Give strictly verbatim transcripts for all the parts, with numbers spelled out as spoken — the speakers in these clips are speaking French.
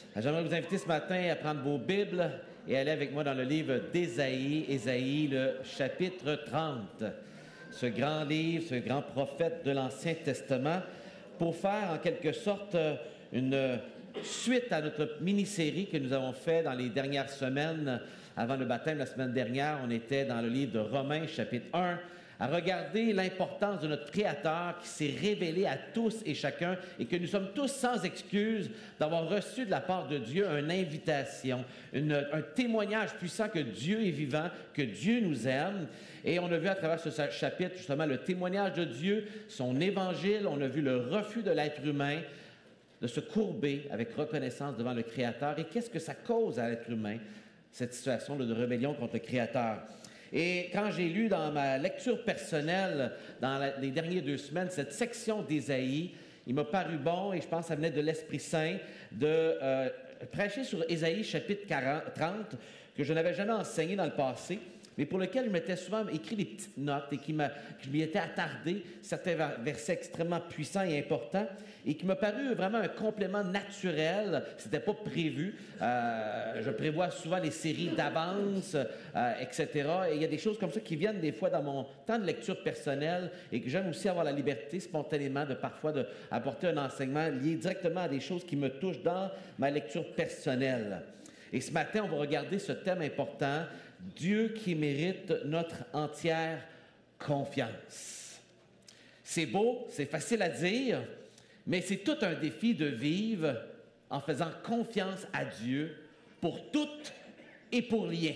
J'aimerais vous inviter ce matin à prendre vos Bibles et aller avec moi dans le livre d'Ésaïe, Ésaïe, le chapitre trente. Ce grand livre, ce grand prophète de l'Ancien Testament, pour faire en quelque sorte une suite à notre mini-série que nous avons fait dans les dernières semaines. Avant le baptême, la semaine dernière, on était dans le livre de Romains, chapitre un, à regarder l'importance de notre Créateur qui s'est révélé à tous et chacun et que nous sommes tous sans excuse d'avoir reçu de la part de Dieu une invitation, une, un témoignage puissant que Dieu est vivant, que Dieu nous aime. Et on a vu à travers ce chapitre justement le témoignage de Dieu, son évangile, on a vu le refus de l'être humain de se courber avec reconnaissance devant le Créateur. Et qu'est-ce que ça cause à l'être humain, cette situation de rébellion contre le Créateur? Et quand j'ai lu dans ma lecture personnelle, dans la, les dernières deux semaines, cette section d'Ésaïe, il m'a paru bon, et je pense que ça venait de l'Esprit Saint, de euh, prêcher sur Ésaïe chapitre quarante, trente, que je n'avais jamais enseigné dans le passé, mais pour lequel je m'étais souvent écrit des petites notes et qui m'a, que je m'y étais attardé, certains versets extrêmement puissants et importants, et qui m'a paru vraiment un complément naturel. C'était pas prévu. Euh, je prévois souvent les séries d'avance, euh, et cetera. Et il y a des choses comme ça qui viennent des fois dans mon temps de lecture personnelle et que j'aime aussi avoir la liberté spontanément de parfois d'apporter un enseignement lié directement à des choses qui me touchent dans ma lecture personnelle. Et ce matin, on va regarder ce thème important, Dieu qui mérite notre entière confiance. C'est beau, c'est facile à dire, mais c'est tout un défi de vivre en faisant confiance à Dieu pour tout et pour rien.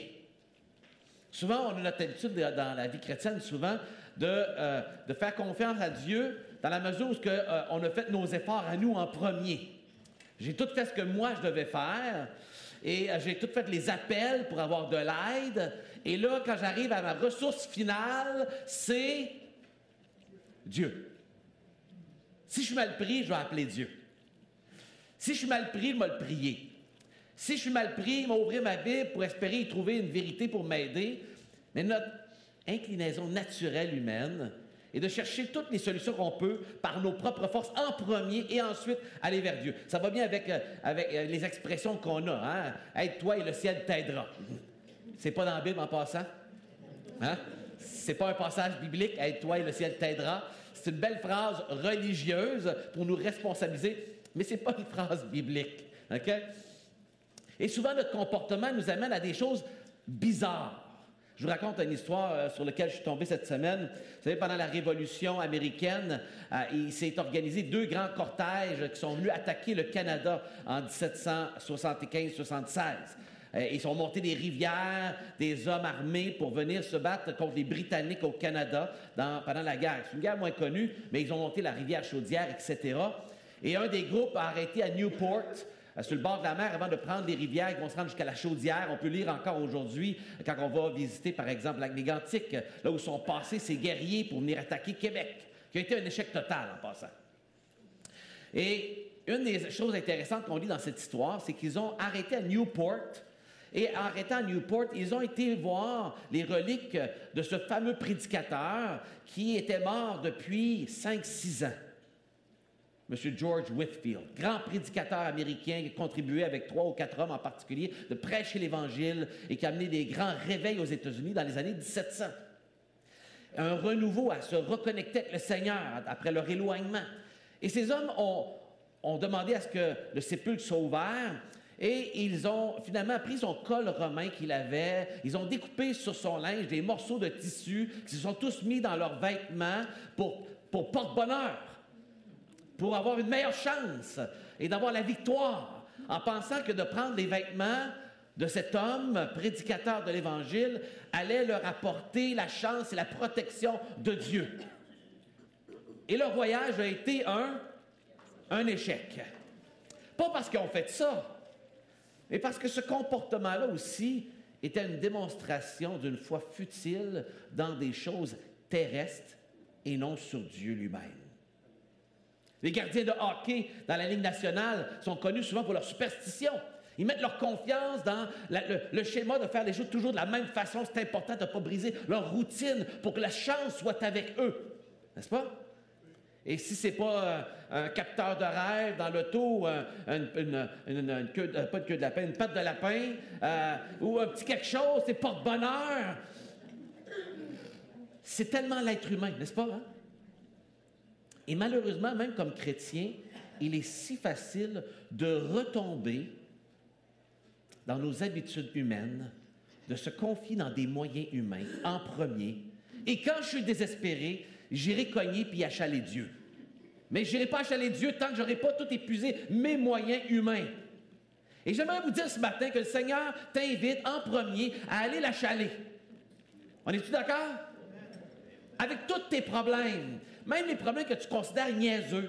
Souvent, on a notre habitude dans la vie chrétienne, souvent, de, euh, de faire confiance à Dieu dans la mesure où que, euh, on a fait nos efforts à nous en premier. J'ai tout fait ce que moi je devais faire. Et j'ai tout fait les appels pour avoir de l'aide. Et là, quand j'arrive à ma ressource finale, c'est Dieu. Si je suis mal pris, je vais appeler Dieu. Si je suis mal pris, je vais le prier. Si je suis mal pris, je vais ouvrir ma Bible pour espérer y trouver une vérité pour m'aider. Mais notre inclinaison naturelle humaine est de chercher toutes les solutions qu'on peut par nos propres forces en premier et ensuite aller vers Dieu. Ça va bien avec, euh, avec euh, les expressions qu'on a. Hein? « Aide-toi et le ciel t'aidera ». C'est pas dans la Bible en passant. Hein? C'est pas un passage biblique. « Aide-toi et le ciel t'aidera ». C'est une belle phrase religieuse pour nous responsabiliser, mais c'est pas une phrase biblique. Okay? Et souvent, notre comportement nous amène à des choses bizarres. Je vous raconte une histoire euh, sur laquelle je suis tombé cette semaine. Vous savez, pendant la Révolution américaine, euh, il s'est organisé deux grands cortèges qui sont venus attaquer le Canada en dix-sept cent soixante-quinze soixante-seize. Euh, ils sont montés des rivières, des hommes armés pour venir se battre contre les Britanniques au Canada dans, pendant la guerre. C'est une guerre moins connue, mais ils ont monté la rivière Chaudière, et cetera. Et un des groupes a arrêté à Newport, sur le bord de la mer, avant de prendre les rivières qui vont se rendre jusqu'à la Chaudière. On peut lire encore aujourd'hui, quand on va visiter, par exemple, la Mégantic, là où sont passés ces guerriers pour venir attaquer Québec, qui a été un échec total en passant. Et une des choses intéressantes qu'on lit dans cette histoire, c'est qu'ils ont arrêté à Newport, et en arrêtant à Newport, ils ont été voir les reliques de ce fameux prédicateur qui était mort depuis cinq six ans. M. George Whitefield, grand prédicateur américain qui a contribué avec trois ou quatre hommes en particulier de prêcher l'Évangile et qui a amené des grands réveils aux États-Unis dans les années dix-sept cents. Un renouveau à se reconnecter avec le Seigneur après leur éloignement. Et ces hommes ont, ont demandé à ce que le sépulcre soit ouvert et ils ont finalement pris son col romain qu'il avait, ils ont découpé sur son linge des morceaux de tissu qui se sont tous mis dans leurs vêtements pour, pour porte-bonheur, pour avoir une meilleure chance et d'avoir la victoire, en pensant que de prendre les vêtements de cet homme, prédicateur de l'Évangile, allait leur apporter la chance et la protection de Dieu. Et leur voyage a été un, un échec. Pas parce qu'ils ont fait ça, mais parce que ce comportement-là aussi était une démonstration d'une foi futile dans des choses terrestres et non sur Dieu lui-même. Les gardiens de hockey dans la Ligue nationale sont connus souvent pour leur superstition. Ils mettent leur confiance dans la, le, le schéma de faire les choses toujours de la même façon. C'est important de ne pas briser leur routine pour que la chance soit avec eux. N'est-ce pas? Et si ce n'est pas un, un capteur de rêve dans l'auto, un, une, une, une, une queue, de, pas de queue de lapin, une patte de lapin, euh, ou un petit quelque chose, c'est porte-bonheur. C'est tellement l'être humain, n'est-ce pas? Hein? Et malheureusement, même comme chrétien, il est si facile de retomber dans nos habitudes humaines, de se confier dans des moyens humains en premier. Et quand je suis désespéré, j'irai cogner puis achaler Dieu. Mais je n'irai pas achaler Dieu tant que je n'aurai pas tout épuisé mes moyens humains. Et j'aimerais vous dire ce matin que le Seigneur t'invite en premier à aller l'achaler. On est-tu d'accord? Avec tous tes problèmes, même les problèmes que tu considères niaiseux,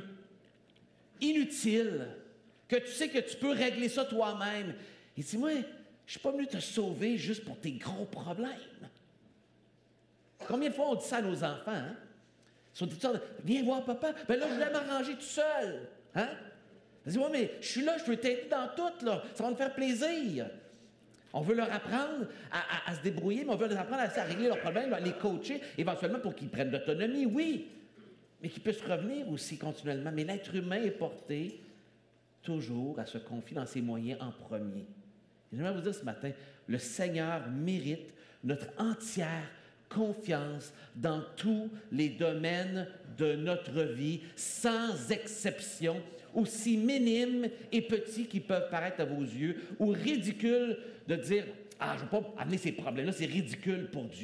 inutiles, que tu sais que tu peux régler ça toi-même. Il dit, moi, je ne suis pas venu te sauver juste pour tes gros problèmes. Combien de fois on dit ça à nos enfants, hein? Ils sont tout le temps, viens voir papa. Ben là, je voulais m'arranger tout seul. Hein? Ils disent, ouais, mais je suis là, je peux t'aider dans tout, là. Ça va me faire plaisir. On veut leur apprendre à, à, à se débrouiller, mais on veut leur apprendre à, à régler leurs problèmes, à les coacher, éventuellement pour qu'ils prennent l'autonomie, oui, mais qu'ils puissent revenir aussi continuellement. Mais l'être humain est porté toujours à se confier dans ses moyens en premier. Et j'aimerais vous dire ce matin, le Seigneur mérite notre entière confiance dans tous les domaines de notre vie, sans exception, aussi minimes et petits qu'ils peuvent paraître à vos yeux, ou ridicules de dire « Ah, je ne vais pas amener ces problèmes-là, c'est ridicule pour Dieu. »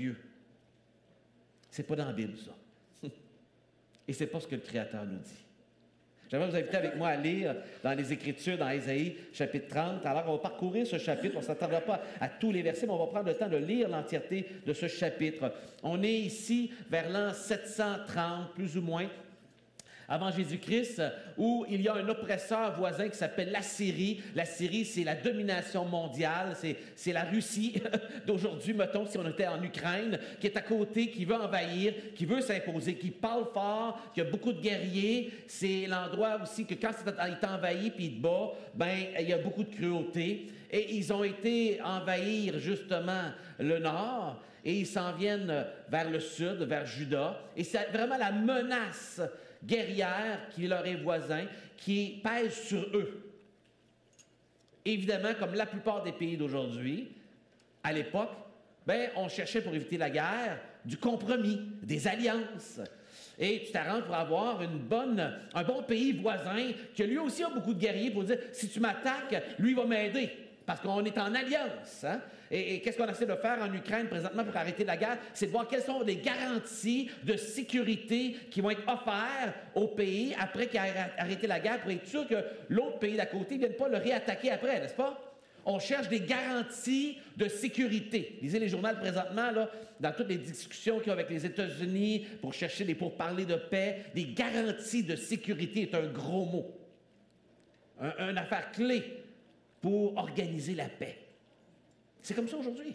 C'est pas dans la Bible, ça. Et c'est pas ce que le Créateur nous dit. J'aimerais vous inviter avec moi à lire dans les Écritures, dans Ésaïe, chapitre trente. Alors, on va parcourir ce chapitre. On ne s'attendra pas à tous les versets, mais on va prendre le temps de lire l'entièreté de ce chapitre. On est ici vers l'an sept cent trente, plus ou moins, avant Jésus-Christ, où il y a un oppresseur voisin qui s'appelle l'Assyrie. L'Assyrie, c'est la domination mondiale, c'est, c'est la Russie d'aujourd'hui, mettons, si on était en Ukraine, qui est à côté, qui veut envahir, qui veut s'imposer, qui parle fort, qui a beaucoup de guerriers. C'est l'endroit aussi que quand il est envahi puis il te bat, ben il y a beaucoup de cruauté. Et ils ont été envahir justement le nord et ils s'en viennent vers le sud, vers Juda. Et c'est vraiment la menace guerrière qui leur est voisin, qui pèse sur eux. Évidemment, comme la plupart des pays d'aujourd'hui, à l'époque, ben, on cherchait pour éviter la guerre du compromis, des alliances. Et tu t'arranges pour avoir une bonne, un bon pays voisin qui lui aussi a beaucoup de guerriers pour dire, si tu m'attaques, lui va m'aider. Parce qu'on est en alliance. Hein? Et, et qu'est-ce qu'on essaie de faire en Ukraine présentement pour arrêter la guerre? C'est de voir quelles sont les garanties de sécurité qui vont être offertes au pays après qu'il ait arrêté la guerre pour être sûr que l'autre pays d'à côté ne vienne pas le réattaquer après, n'est-ce pas? On cherche des garanties de sécurité. Lisez les journaux présentement, là, dans toutes les discussions qu'il y a avec les États-Unis pour chercher des pourparlers de paix. Des garanties de sécurité est un gros mot. Un, une affaire clé pour organiser la paix. C'est comme ça aujourd'hui.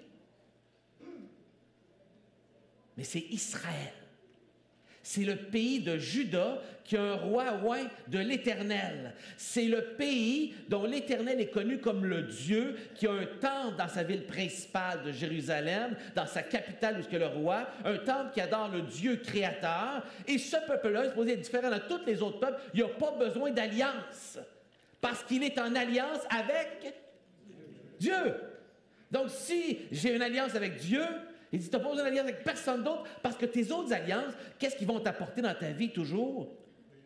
Mais c'est Israël. C'est le pays de Juda qui a un roi oint de l'Éternel. C'est le pays dont l'Éternel est connu comme le Dieu, qui a un temple dans sa ville principale de Jérusalem, dans sa capitale où est le roi, un temple qui adore le Dieu créateur. Et ce peuple-là est supposé être différent de tous les autres peuples. Il n'a pas besoin d'alliance. Parce qu'il est en alliance avec Dieu. Donc, si j'ai une alliance avec Dieu, il dit, tu n'as pas besoin d'alliance avec personne d'autre, parce que tes autres alliances, qu'est-ce qu'ils vont t'apporter dans ta vie toujours?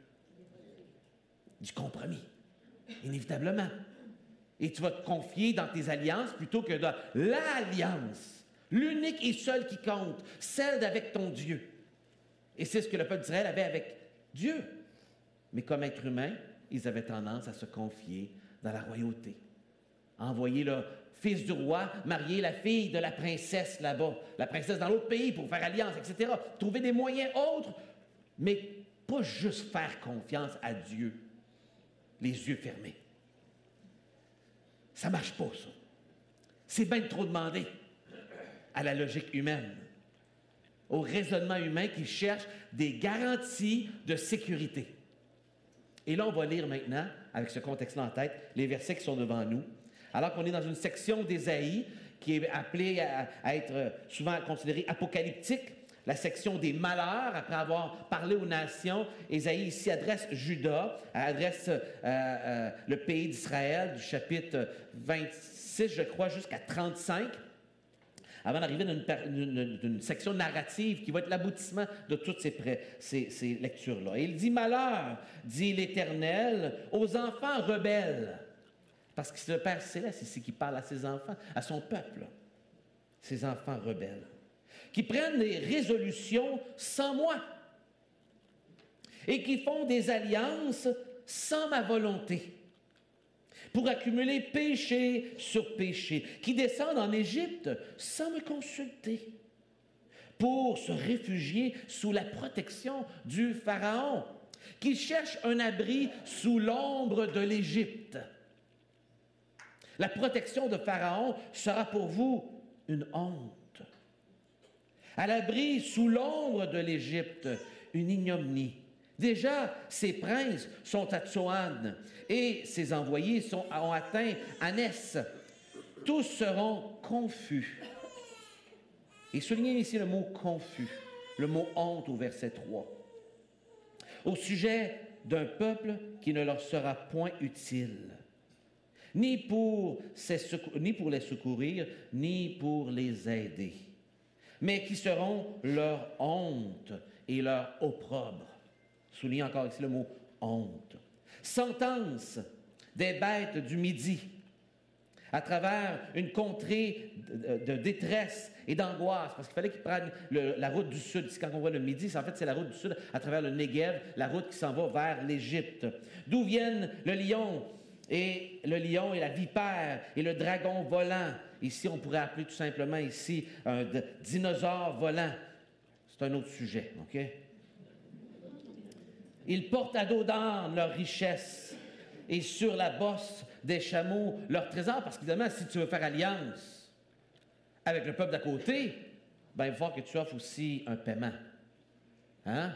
Du compromis, inévitablement. Et tu vas te confier dans tes alliances plutôt que dans l'alliance, l'unique et seule qui compte, celle d'avec ton Dieu. Et c'est ce que le peuple d'Israël avait avec Dieu. Mais comme être humain, ils avaient tendance à se confier dans la royauté. Envoyer le fils du roi marier la fille de la princesse là-bas, la princesse dans l'autre pays pour faire alliance, et cetera. Trouver des moyens autres, mais pas juste faire confiance à Dieu, les yeux fermés. Ça ne marche pas, ça. C'est bien trop demandé à la logique humaine, au raisonnement humain qui cherche des garanties de sécurité. Et là, on va lire maintenant, avec ce contexte-là en tête, les versets qui sont devant nous. Alors qu'on est dans une section d'Ésaïe qui est appelée à, à être souvent considérée apocalyptique. la section des malheurs, après avoir parlé aux nations. Ésaïe ici adresse Juda, adresse euh, euh, le pays d'Israël du chapitre vingt-six, je crois, jusqu'à trente-cinq, avant d'arriver dans une section narrative qui va être l'aboutissement de toutes ces, ces, ces lectures-là. Et il dit « Malheur, dit l'Éternel, aux enfants rebelles ». Parce que c'est le Père Céleste ici qui parle à ses enfants, à son peuple, ses enfants rebelles, qui prennent des résolutions sans moi et qui font des alliances sans ma volonté, pour accumuler péché sur péché, qui descendent en Égypte sans me consulter, pour se réfugier sous la protection du Pharaon, qui cherchent un abri sous l'ombre de l'Égypte. La protection de Pharaon sera pour vous une honte. À l'abri sous l'ombre de l'Égypte, une ignominie. Déjà, ses princes sont à Tsoan et ses envoyés sont, ont atteint Anès. Tous seront confus. Et soulignez ici le mot « confus », le mot « honte » au verset trois. Au sujet d'un peuple qui ne leur sera point utile, ni pour, ni pour les secourir, ni pour les aider, mais qui seront leur honte et leur opprobre. Souligne encore ici le mot « honte ». Sentence des bêtes du Midi à travers une contrée de, de détresse et d'angoisse, parce qu'il fallait qu'ils prennent le, la route du sud. Ici, quand on voit le Midi, en fait, c'est la route du sud à travers le Negev, la route qui s'en va vers l'Égypte. D'où viennent le lion et le lion et la vipère et le dragon volant. Ici, on pourrait appeler tout simplement ici un dinosaure volant. C'est un autre sujet, OK? Ils portent à dos d'âne leur richesse et sur la bosse des chameaux leur trésor, parce qu'évidemment, si tu veux faire alliance avec le peuple d'à côté, ben, il va falloir que tu offres aussi un paiement. Hein?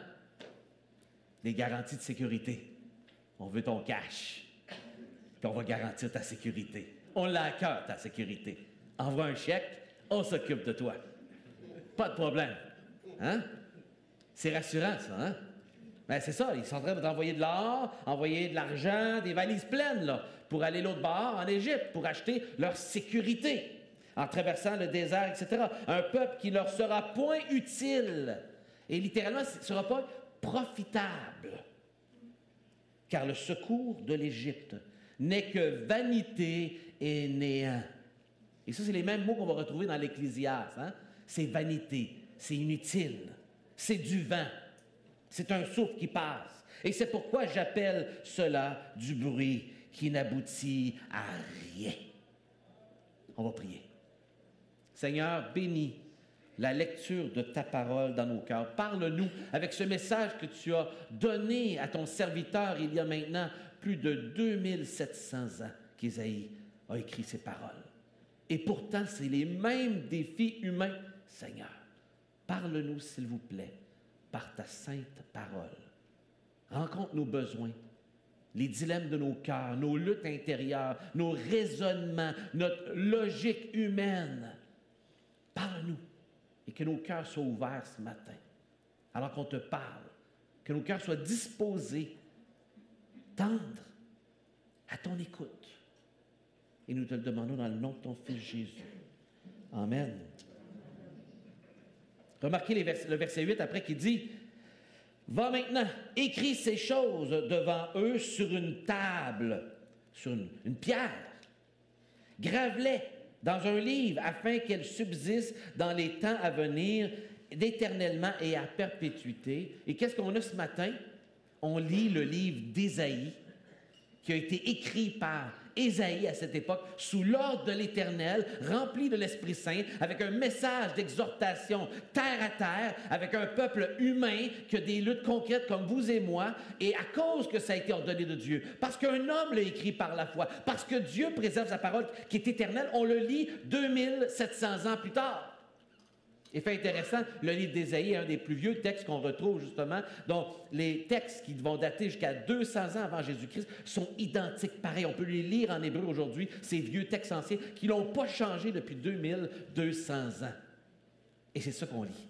Des garanties de sécurité. On veut ton cash, puis on va garantir ta sécurité. On l'a à cœur, ta sécurité. Envoie un chèque, on s'occupe de toi. Pas de problème. Hein? C'est rassurant, ça, hein? Ben, c'est ça, ils sont en train d'envoyer de l'or, envoyer de l'argent, des valises pleines, là, pour aller l'autre bord, en Égypte, pour acheter leur sécurité, en traversant le désert, et cetera. Un peuple qui ne leur sera point utile, et littéralement, ce ne sera pas profitable, car le secours de l'Égypte n'est que vanité et néant. Et ça, c'est les mêmes mots qu'on va retrouver dans l'Ecclésiaste. Hein? C'est vanité, c'est inutile, c'est du vent. C'est un souffle qui passe. Et c'est pourquoi j'appelle cela du bruit qui n'aboutit à rien. On va prier. Seigneur, bénis la lecture de ta parole dans nos cœurs. Parle-nous avec ce message que tu as donné à ton serviteur il y a maintenant plus de deux mille sept cents ans qu'Ésaïe a écrit ces paroles. Et pourtant, c'est les mêmes défis humains. Seigneur, parle-nous, s'il vous plaît, par ta sainte parole. Rencontre nos besoins, les dilemmes de nos cœurs, nos luttes intérieures, nos raisonnements, notre logique humaine. Parle-nous et que nos cœurs soient ouverts ce matin, alors qu'on te parle, que nos cœurs soient disposés, tendres à ton écoute. Et nous te le demandons dans le nom de ton Fils Jésus. Amen. Remarquez les vers, le verset huit après qui dit « Va maintenant, écris ces choses devant eux sur une table, sur une, une pierre. Grave-les dans un livre afin qu'elles subsistent dans les temps à venir d'éternellement et à perpétuité. » Et qu'est-ce qu'on a ce matin? On lit le livre d'Ésaïe qui a été écrit par Ésaïe à cette époque, sous l'ordre de l'Éternel, rempli de l'Esprit Saint, avec un message d'exhortation terre à terre, avec un peuple humain qui a des luttes concrètes comme vous et moi, et à cause que ça a été ordonné de Dieu, parce qu'un homme l'a écrit par la foi, parce que Dieu préserve sa parole qui est éternelle, on le lit deux mille sept cents ans plus tard. Et fait intéressant, le livre d'Ésaïe est un des plus vieux textes qu'on retrouve justement, dont les textes qui vont dater jusqu'à deux cents ans avant Jésus-Christ sont identiques. Pareil, on peut les lire en hébreu aujourd'hui, ces vieux textes anciens qui n'ont pas changé depuis deux mille deux cents ans. Et c'est ça qu'on lit.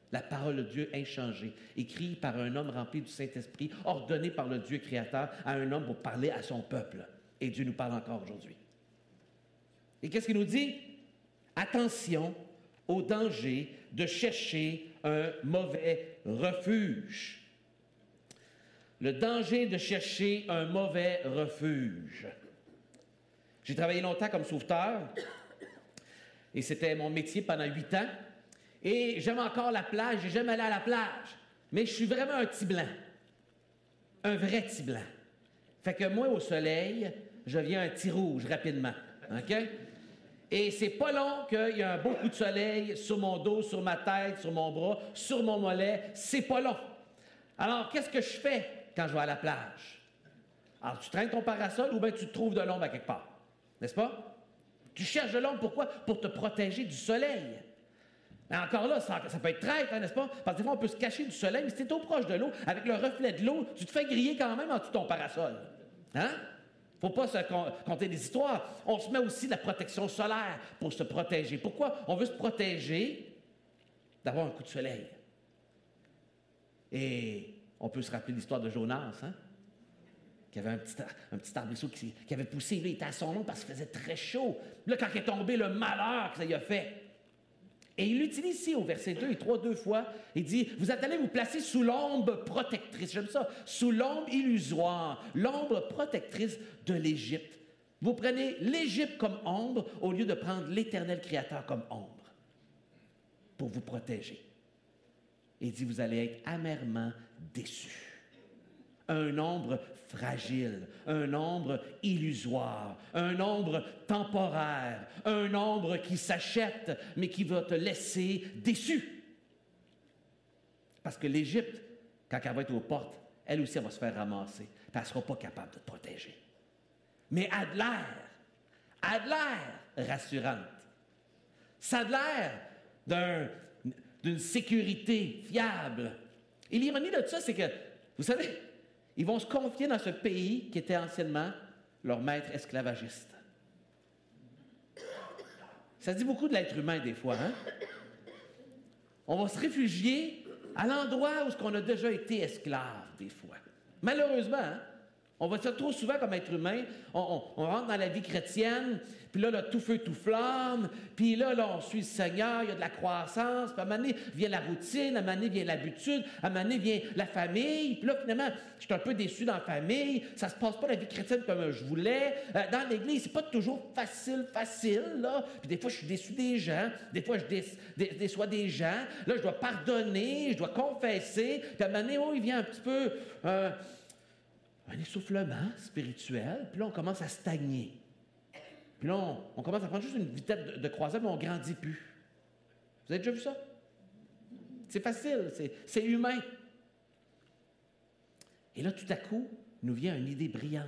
La parole de Dieu inchangée, écrite par un homme rempli du Saint-Esprit, ordonné par le Dieu créateur à un homme pour parler à son peuple. Et Dieu nous parle encore aujourd'hui. Et qu'est-ce qu'il nous dit? Attention au danger de chercher un mauvais refuge. Le danger de chercher un mauvais refuge. J'ai travaillé longtemps comme sauveteur et c'était mon métier pendant huit ans. Et j'aime encore la plage, j'ai jamais allé à la plage. Mais je suis vraiment un petit blanc. Un vrai petit blanc. Fait que moi, au soleil, je viens un petit rouge rapidement. OK? Et c'est pas long qu'il y a un beau coup de soleil sur mon dos, sur ma tête, sur mon bras, sur mon mollet. C'est pas long. Alors, qu'est-ce que je fais quand je vais à la plage? Alors, tu traînes ton parasol ou bien tu te trouves de l'ombre à quelque part. N'est-ce pas? Tu cherches de l'ombre, pourquoi? Pour te protéger du soleil. Mais encore là, ça, ça peut être traître, hein, n'est-ce pas? Parce que des fois, on peut se cacher du soleil, mais si tu es trop proche de l'eau, avec le reflet de l'eau, tu te fais griller quand même en dessous de ton parasol. Hein? Faut pas se con- compter des histoires. On se met aussi de la protection solaire pour se protéger. Pourquoi? On veut se protéger d'avoir un coup de soleil. Et on peut se rappeler l'histoire de Jonas, hein? Qui avait un petit, un petit arbrisseau qui, qui avait poussé. Là, il était à son nom parce qu'il faisait très chaud. Là, quand il est tombé, le malheur que ça lui a fait. Et il l'utilise ici au verset deux et trois, deux fois. Il dit, vous êtes allés vous placer sous l'ombre protectrice. J'aime ça. Sous l'ombre illusoire. L'ombre protectrice de l'Égypte. Vous prenez l'Égypte comme ombre au lieu de prendre l'Éternel Créateur comme ombre. Pour vous protéger. Et il dit, vous allez être amèrement déçus. Un ombre fragile, un ombre illusoire, un ombre temporaire, un ombre qui s'achète, mais qui va te laisser déçu. Parce que l'Égypte, quand elle va être aux portes, elle aussi elle va se faire ramasser, puis elle ne sera pas capable de te protéger. Mais elle a de l'air, elle a de l'air rassurante. Ça a de l'air d'un, d'une sécurité fiable. Et l'ironie de ça, c'est que, vous savez, ils vont se confier dans ce pays qui était anciennement leur maître esclavagiste. Ça dit beaucoup de l'être humain des fois, hein? On va se réfugier à l'endroit où on a déjà été esclave des fois. Malheureusement, hein? On va se trop souvent comme être humain, on, on, on rentre dans la vie chrétienne, puis là, là, tout feu, tout flamme, puis là, là, on suit le Seigneur, il y a de la croissance, puis à un moment donné, vient la routine, à un moment donné, vient l'habitude, à un moment donné, vient la famille, puis là, finalement, je suis un peu déçu dans la famille, ça se passe pas la vie chrétienne comme je voulais, euh, dans l'Église, c'est pas toujours facile, facile, là, puis des fois, je suis déçu des gens, des fois, je dé- dé- déçois des gens, là, je dois pardonner, je dois confesser, puis à un moment donné, oh, il vient un petit peu... Euh, un essoufflement spirituel, puis là, on commence à stagner. Puis là, on, on commence à prendre juste une vitesse de, de croisière, mais on ne grandit plus. Vous avez déjà vu ça? C'est facile, c'est, c'est humain. Et là, tout à coup, nous vient une idée brillante.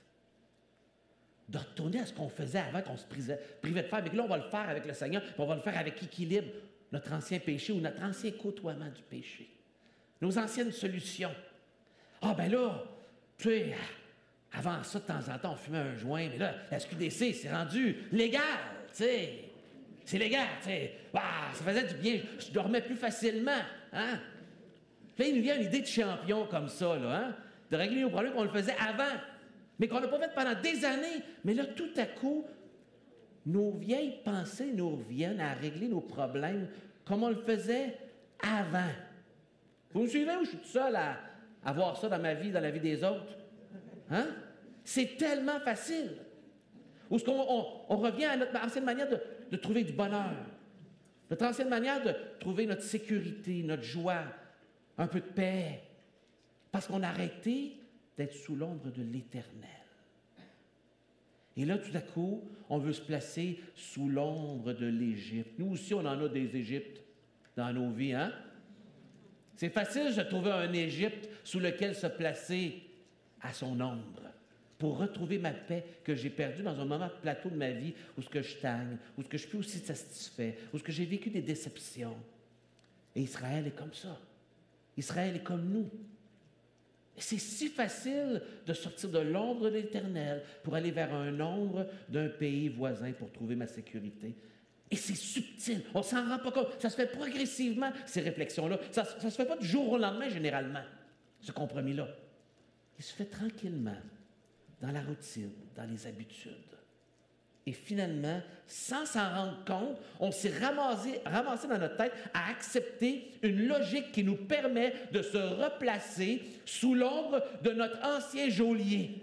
De retourner à ce qu'on faisait avant, qu'on se privait, privait de faire. Mais là, on va le faire avec le Seigneur, puis on va le faire avec équilibre, notre ancien péché ou notre ancien côtoiement du péché. Nos anciennes solutions. Ah, ben là, tu sais, avant ça, de temps en temps, on fumait un joint, mais là, la S Q D C, c'est rendu légal, tu sais. C'est légal, tu sais. Ah, ça faisait du bien, je dormais plus facilement, hein. Puis là, il nous vient une idée de champion comme ça, là, hein, de régler nos problèmes qu'on le faisait avant, mais qu'on n'a pas fait pendant des années. Mais là, tout à coup, nos vieilles pensées nous reviennent à régler nos problèmes comme on le faisait avant. Vous me suivez ou je suis tout seul à... à voir ça dans ma vie, dans la vie des autres. Hein? C'est tellement facile. Ou est-ce qu'on on, on revient à notre ancienne manière de, de trouver du bonheur, notre ancienne manière de trouver notre sécurité, notre joie, un peu de paix, parce qu'on a arrêté d'être sous l'ombre de l'Éternel. Et là, tout à coup, on veut se placer sous l'ombre de l'Égypte. Nous aussi, on en a des Égyptes dans nos vies, hein? C'est facile de trouver un Égypte sous lequel se placer à son ombre pour retrouver ma paix que j'ai perdue dans un moment de plateau de ma vie où ce que je stagne, où ce que je suis aussi satisfait, où ce que j'ai vécu des déceptions. Et Israël est comme ça. Israël est comme nous. Et c'est si facile de sortir de l'ombre de l'Éternel pour aller vers un ombre d'un pays voisin pour trouver ma sécurité. Et c'est subtil, on ne s'en rend pas compte. Ça se fait progressivement, ces réflexions-là. Ça ne se fait pas du jour au lendemain, généralement, ce compromis-là. Il se fait tranquillement, dans la routine, dans les habitudes. Et finalement, sans s'en rendre compte, on s'est ramassé, ramassé dans notre tête à accepter une logique qui nous permet de se replacer sous l'ombre de notre ancien geôlier,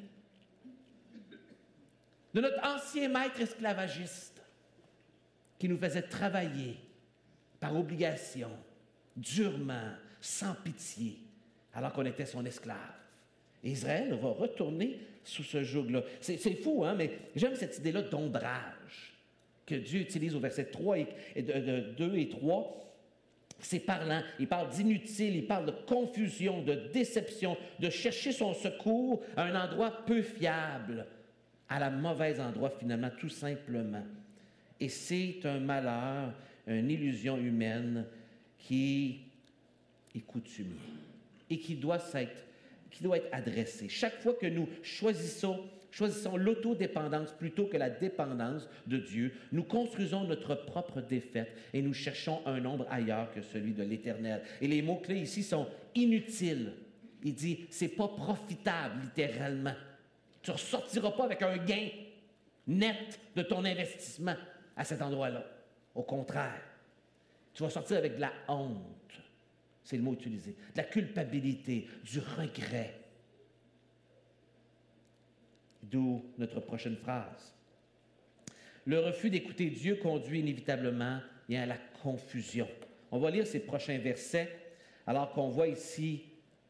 de notre ancien maître esclavagiste, qui nous faisait travailler par obligation, durement, sans pitié, alors qu'on était son esclave. Israël va retourner sous ce joug-là. C'est, c'est fou, hein, mais j'aime cette idée-là d'ombrage que Dieu utilise au verset trois et, et de, de deux et trois. C'est parlant. Il parle d'inutile, il parle de confusion, de déception, de chercher son secours à un endroit peu fiable, à la mauvaise endroit finalement, tout simplement. Et c'est un malheur, une illusion humaine qui est coutumier et qui doit s'être qui doit être adressé. Chaque fois que nous choisissons, choisissons l'autodépendance plutôt que la dépendance de Dieu, nous construisons notre propre défaite et nous cherchons un nombre ailleurs que celui de l'Éternel. Et les mots-clés ici sont inutiles. Il dit, c'est pas profitable, littéralement. Tu ne ressortiras pas avec un gain net de ton investissement à cet endroit-là. Au contraire, tu vas sortir avec de la honte. C'est le mot utilisé. De la culpabilité, du regret. D'où notre prochaine phrase. Le refus d'écouter Dieu conduit inévitablement bien, à la confusion. On va lire ces prochains versets, alors qu'on voit ici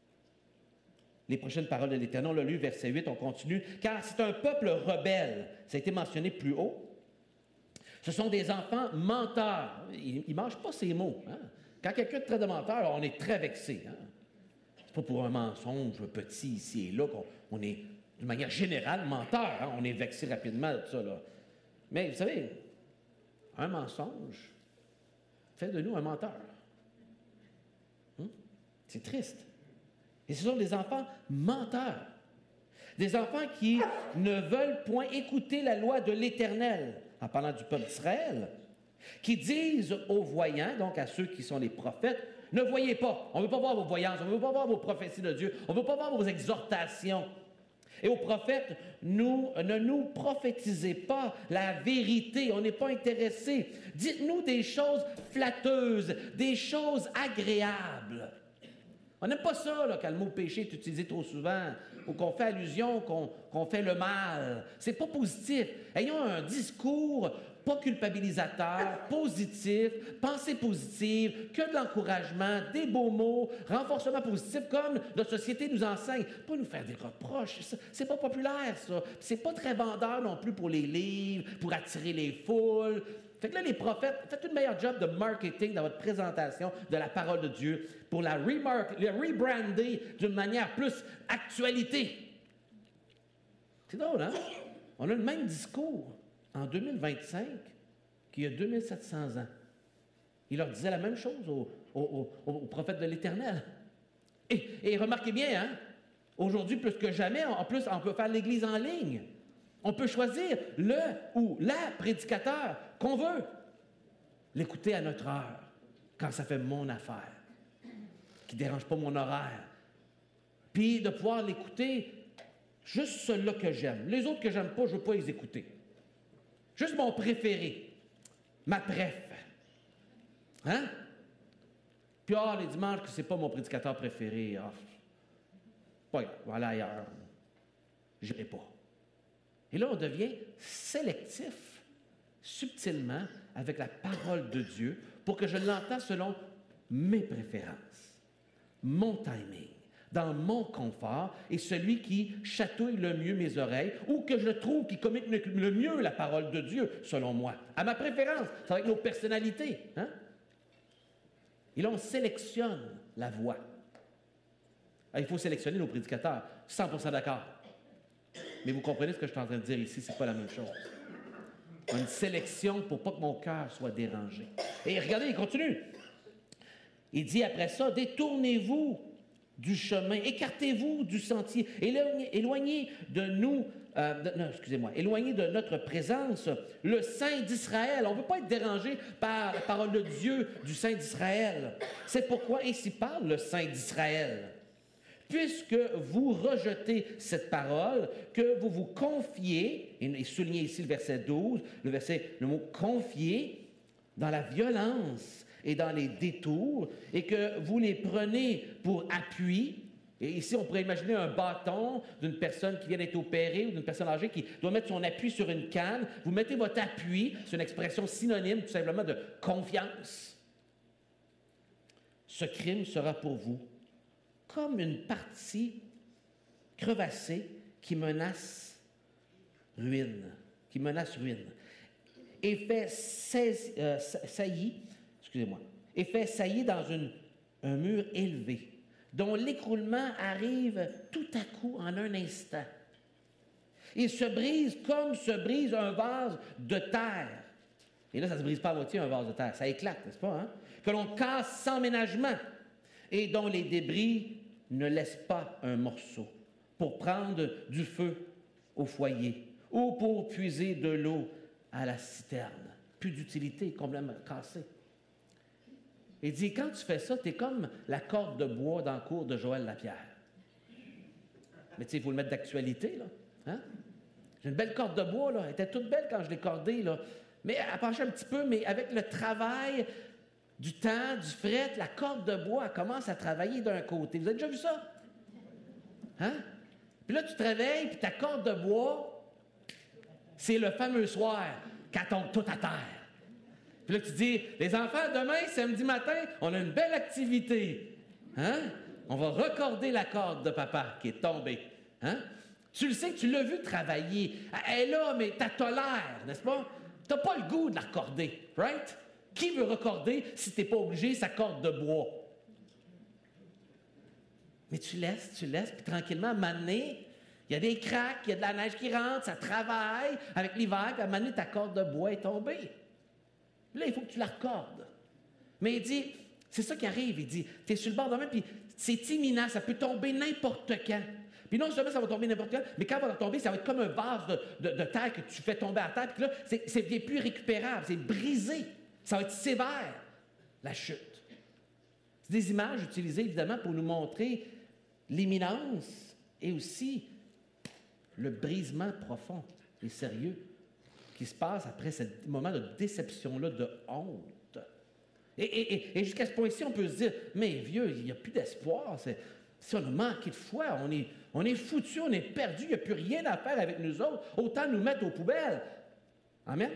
les prochaines paroles de l'Éternel. On l'a lu, verset huit, on continue. « Car c'est un peuple rebelle. » Ça a été mentionné plus haut. Ce sont des enfants menteurs. Ils ne mangent pas ces mots. Hein? Quand quelqu'un te traite de menteur, on est très vexé. Hein? C'est pas pour un mensonge petit ici et là qu'on on est, d'une manière générale, menteur. Hein? On est vexé rapidement de ça. Là. Mais vous savez, un mensonge fait de nous un menteur. Hum? C'est triste. Et ce sont des enfants menteurs. Des enfants qui ne veulent point écouter la loi de l'Éternel, en parlant du peuple d'Israël, qui disent aux voyants, donc à ceux qui sont les prophètes, ne voyez pas, on ne veut pas voir vos voyances, on ne veut pas voir vos prophéties de Dieu, on ne veut pas voir vos exhortations. Et aux prophètes, nous, ne nous prophétisez pas la vérité, on n'est pas intéressés. Dites-nous des choses flatteuses, des choses agréables. On n'aime pas ça, là, quand le mot péché est utilisé trop souvent, ou qu'on fait allusion, qu'on, qu'on fait le mal. C'est pas positif. Ayons un discours pas culpabilisateur, positif, pensée positive, que de l'encouragement, des beaux mots, renforcement positif, comme notre société nous enseigne. Pas nous faire des reproches, ça, c'est pas populaire, ça. C'est pas très vendeur non plus pour les livres, pour attirer les foules. Fait que là, les prophètes, faites un meilleur job de marketing dans votre présentation de la parole de Dieu pour la remark, la rebrander d'une manière plus actualité. C'est drôle, hein? On a le même discours en deux mille vingt-cinq qu'il y a deux mille sept cents ans. Il leur disait la même chose aux, aux, aux, aux prophètes de l'Éternel. Et, et remarquez bien, hein? Aujourd'hui, plus que jamais, en plus, on peut faire l'Église en ligne. On peut choisir le ou la prédicateur qu'on veut. L'écouter à notre heure, quand ça fait mon affaire, qui ne dérange pas mon horaire. Puis de pouvoir l'écouter, juste ceux-là que j'aime. Les autres que j'aime pas, je ne veux pas les écouter. Juste mon préféré, ma préf. Hein? Puis, ah, les dimanches, que c'est pas mon prédicateur préféré. Ah, pas grave, voilà ailleurs. Je n'irai pas. Et là, on devient sélectif, subtilement, avec la parole de Dieu, pour que je l'entende selon mes préférences, mon timing, dans mon confort, et celui qui chatouille le mieux mes oreilles, ou que je trouve qui communique le mieux la parole de Dieu, selon moi, à ma préférence, c'est avec nos personnalités. Hein? Et là, on sélectionne la voix. Alors, il faut sélectionner nos prédicateurs, cent pour cent d'accord. Mais vous comprenez ce que je suis en train de dire ici, c'est pas la même chose. Une sélection pour pas que mon cœur soit dérangé. Et regardez, il continue. Il dit après ça, détournez-vous du chemin, écartez-vous du sentier, éloignez, éloignez de nous euh, de, non, excusez-moi, éloigné de notre présence, le Saint d'Israël. On ne veut pas être dérangé par la parole de Dieu du Saint d'Israël. C'est pourquoi ainsi parle le Saint d'Israël. Puisque vous rejetez cette parole, que vous vous confiez, et soulignez ici le verset douze, le verset, le mot confier, dans la violence et dans les détours, et que vous les prenez pour appui. Et ici, on pourrait imaginer un bâton d'une personne qui vient d'être opérée ou d'une personne âgée qui doit mettre son appui sur une canne. Vous mettez votre appui, c'est une expression synonyme tout simplement de confiance. Ce crime sera pour vous comme une partie crevassée qui menace ruine, qui menace ruine, et fait saisi, euh, saillir, excusez-moi, et fait saillir dans une, un mur élevé, dont l'écroulement arrive tout à coup en un instant. Il se brise comme se brise un vase de terre. Et là, ça ne se brise pas à moitié un vase de terre, ça éclate, n'est-ce pas? Hein? Que l'on casse sans ménagement, et dont les débris ne laissent pas un morceau pour prendre du feu au foyer ou pour puiser de l'eau à la citerne. Plus d'utilité, complètement cassé. Il dit, quand tu fais ça, tu es comme la corde de bois dans le cours de Joël Lapierre. Mais tu sais, il faut le mettre d'actualité, là. Hein? J'ai une belle corde de bois, là. Elle était toute belle quand je l'ai cordée, là. Mais elle penchait un petit peu, mais avec le travail du temps, du fret, la corde de bois, elle commence à travailler d'un côté. Vous avez déjà vu ça? Hein? Puis là, tu te réveilles, puis ta corde de bois, c'est le fameux soir qu'elle tombe tout à terre. Puis là, tu dis, les enfants, demain, samedi matin, on a une belle activité. Hein? On va recorder la corde de papa qui est tombée. Hein? Tu le sais, tu l'as vu travailler. Elle est là, mais tu la tolères, n'est-ce pas? Tu n'as pas le goût de la recorder, right? Qui veut recorder si tu n'es pas obligé sa corde de bois? Mais tu laisses, tu laisses, puis tranquillement, à un moment donné, il y a des craques, il y a de la neige qui rentre, ça travaille avec l'hiver, puis à un moment donné, ta corde de bois est tombée. Là, il faut que tu la recordes. Mais il dit, c'est ça qui arrive, il dit, tu es sur le bord de la main, puis c'est imminent, ça peut tomber n'importe quand. Puis non seulement ça va tomber n'importe quand, mais quand ça va tomber, ça va être comme un vase de, de, de terre que tu fais tomber à terre, puis là, c'est, c'est bien plus récupérable, c'est brisé. Ça va être sévère, la chute. C'est des images utilisées, évidemment, pour nous montrer l'imminence et aussi le brisement profond et sérieux qui se passe après ce moment de déception-là, de honte. Et, et, et, et jusqu'à ce point-ci, on peut se dire, mais vieux, il n'y a plus d'espoir. C'est, si on a manqué de foi, on est, on est foutu, on est perdu, il n'y a plus rien à faire avec nous autres, autant nous mettre aux poubelles. Amen?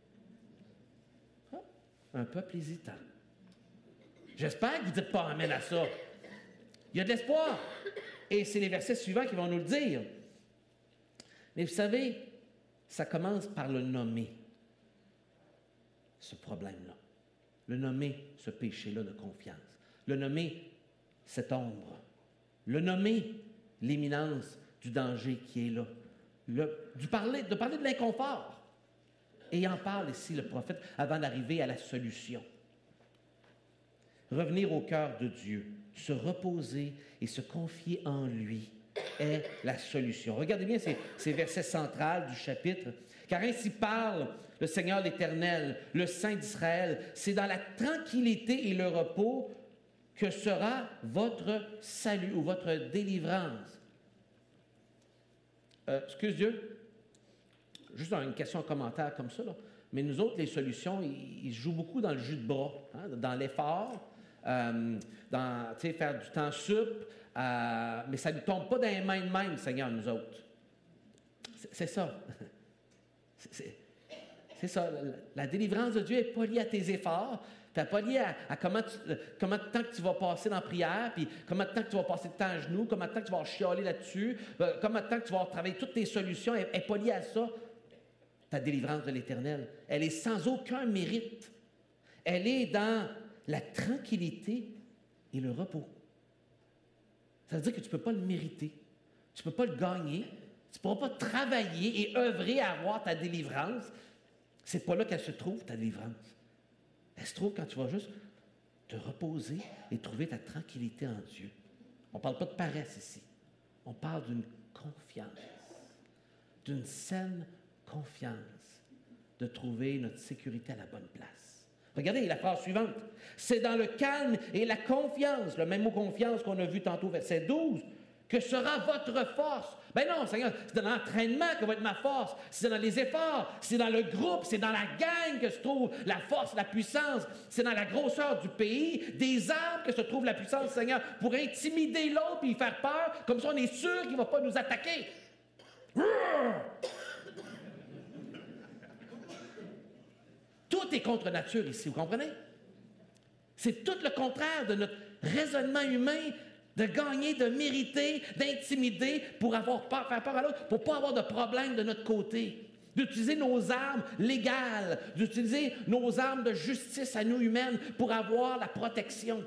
Ah, un peuple hésitant. J'espère que vous ne dites pas amen à ça. Il y a de l'espoir. Et c'est les versets suivants qui vont nous le dire. Mais vous savez, ça commence par le nommer, ce problème-là. Le nommer, ce péché-là de confiance. Le nommer, cette ombre. Le nommer, l'imminence du danger qui est là. Le, du parler, de parler de l'inconfort. Et il en parle ici, le prophète, avant d'arriver à la solution. Revenir au cœur de Dieu, se reposer et se confier en lui est la solution. Regardez bien ces, ces versets centrales du chapitre. Car ainsi parle le Seigneur l'Éternel, le Saint d'Israël. C'est dans la tranquillité et le repos que sera votre salut ou votre délivrance. Euh, excuse Dieu, juste une question en commentaire comme ça, là. Mais nous autres, les solutions, ils, ils jouent beaucoup dans le jus de bras, hein, dans l'effort, euh, dans, tu sais, faire du temps sup, euh, mais ça ne tombe pas dans les mains de même, Seigneur, nous autres. C'est, c'est ça. C'est, c'est, c'est ça. La, la délivrance de Dieu n'est pas liée à tes efforts, tu n'es pas liée à, à comment, tu, comment de temps que tu vas passer dans la prière, puis comment de temps que tu vas passer de temps à genoux, comment de temps que tu vas chialer là-dessus, euh, comment de temps que tu vas travailler toutes tes solutions, elle n'est pas liée à ça. Ta délivrance de l'Éternel, elle est sans aucun mérite. Elle est dans la tranquillité et le repos. Ça veut dire que tu ne peux pas le mériter. Tu ne peux pas le gagner. Tu ne pourras pas travailler et œuvrer à avoir ta délivrance. Ce n'est pas là qu'elle se trouve, ta délivrance. Elle se trouve quand tu vas juste te reposer et trouver ta tranquillité en Dieu. On ne parle pas de paresse ici. On parle d'une confiance. d'une saine confiance, de trouver notre sécurité à la bonne place. Regardez la phrase suivante. C'est dans le calme et la confiance, le même mot confiance qu'on a vu tantôt, verset douze, que sera votre force. Ben non, Seigneur, c'est dans l'entraînement que va être ma force. C'est dans les efforts, c'est dans le groupe, c'est dans la gang que se trouve la force, la puissance. C'est dans la grosseur du pays, des armes que se trouve la puissance, Seigneur, pour intimider l'autre et lui faire peur. Comme ça, on est sûr qu'il ne va pas nous attaquer. Tout est contre nature ici, vous comprenez? C'est tout le contraire de notre raisonnement humain de gagner, de mériter, d'intimider pour avoir peur, faire peur à l'autre, pour ne pas avoir de problème de notre côté. D'utiliser nos armes légales, d'utiliser nos armes de justice à nous humaines pour avoir la protection.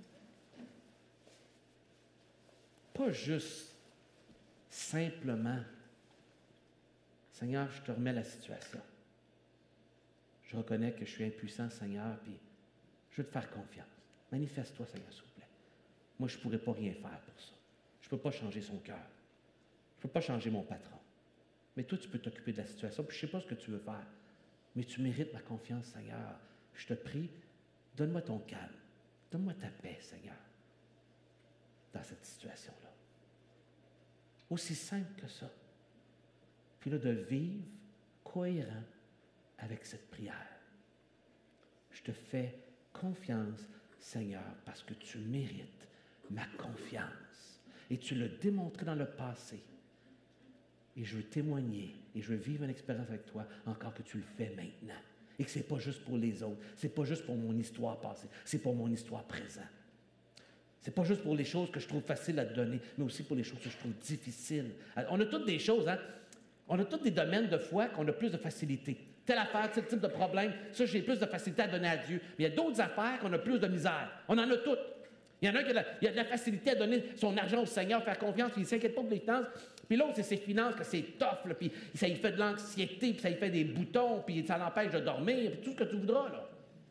Pas juste simplement, Seigneur, je te remets la situation. Je reconnais que je suis impuissant, Seigneur, puis je veux te faire confiance. Manifeste-toi, Seigneur, s'il vous plaît. Moi, je ne pourrais pas rien faire pour ça. Je ne peux pas changer son cœur. Je ne peux pas changer mon patron. Mais toi, tu peux t'occuper de la situation, puis je ne sais pas ce que tu veux faire. Mais tu mérites ma confiance, Seigneur. Je te prie, donne-moi ton calme. Donne-moi ta paix, Seigneur, dans cette situation-là. Aussi simple que ça. Puis là, de vivre cohérent avec cette prière. Je te fais confiance, Seigneur, parce que tu mérites ma confiance. Et tu l'as démontré dans le passé. Et je veux témoigner et je veux vivre une expérience avec toi encore que tu le fais maintenant. Et que ce n'est pas juste pour les autres. Ce n'est pas juste pour mon histoire passée. C'est pour mon histoire présente. Ce n'est pas juste pour les choses que je trouve faciles à te donner, mais aussi pour les choses que je trouve difficiles. Alors, on a toutes des choses, hein? On a tous des domaines de foi qu'on a plus de facilité. Telle affaire, tel type de problème, ça, j'ai plus de facilité à donner à Dieu. Mais il y a d'autres affaires qu'on a plus de misère. On en a toutes. Il y en a qui a de la, il y a de la facilité à donner son argent au Seigneur, faire confiance, puis il ne s'inquiète pas pour les finances. Puis l'autre, c'est ses finances, que c'est tough, là, puis ça lui fait de l'anxiété, puis ça lui fait des boutons, puis ça l'empêche de dormir, puis tout ce que tu voudras, là.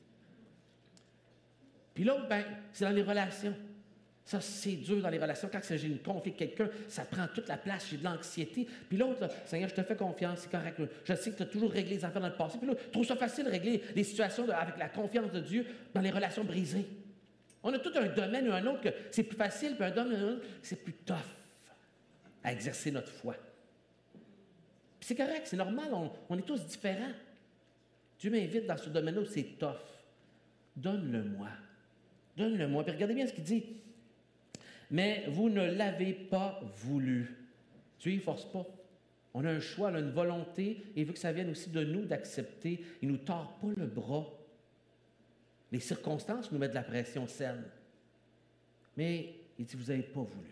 Puis l'autre, ben, c'est dans les relations. Ça, c'est dur dans les relations. Quand j'ai une conflit avec quelqu'un, ça prend toute la place, j'ai de l'anxiété. Puis l'autre, là, Seigneur, je te fais confiance, c'est correct. Je sais que tu as toujours réglé les affaires dans le passé. Puis là, je trouve ça facile de régler les situations de, avec la confiance de Dieu dans les relations brisées. On a tout un domaine ou un autre que c'est plus facile, puis un domaine ou un autre, c'est plus tough à exercer notre foi. Puis c'est correct, c'est normal, on, on est tous différents. Dieu m'invite dans ce domaine-là où c'est tough. Donne-le-moi. Donne-le-moi. Puis regardez bien ce qu'il dit. Mais vous ne l'avez pas voulu. Dieu ne force pas. On a un choix, on a une volonté, et il veut que ça vienne aussi de nous d'accepter. Il ne nous tord pas le bras. Les circonstances nous mettent de la pression saine. Mais il dit, vous n'avez pas voulu.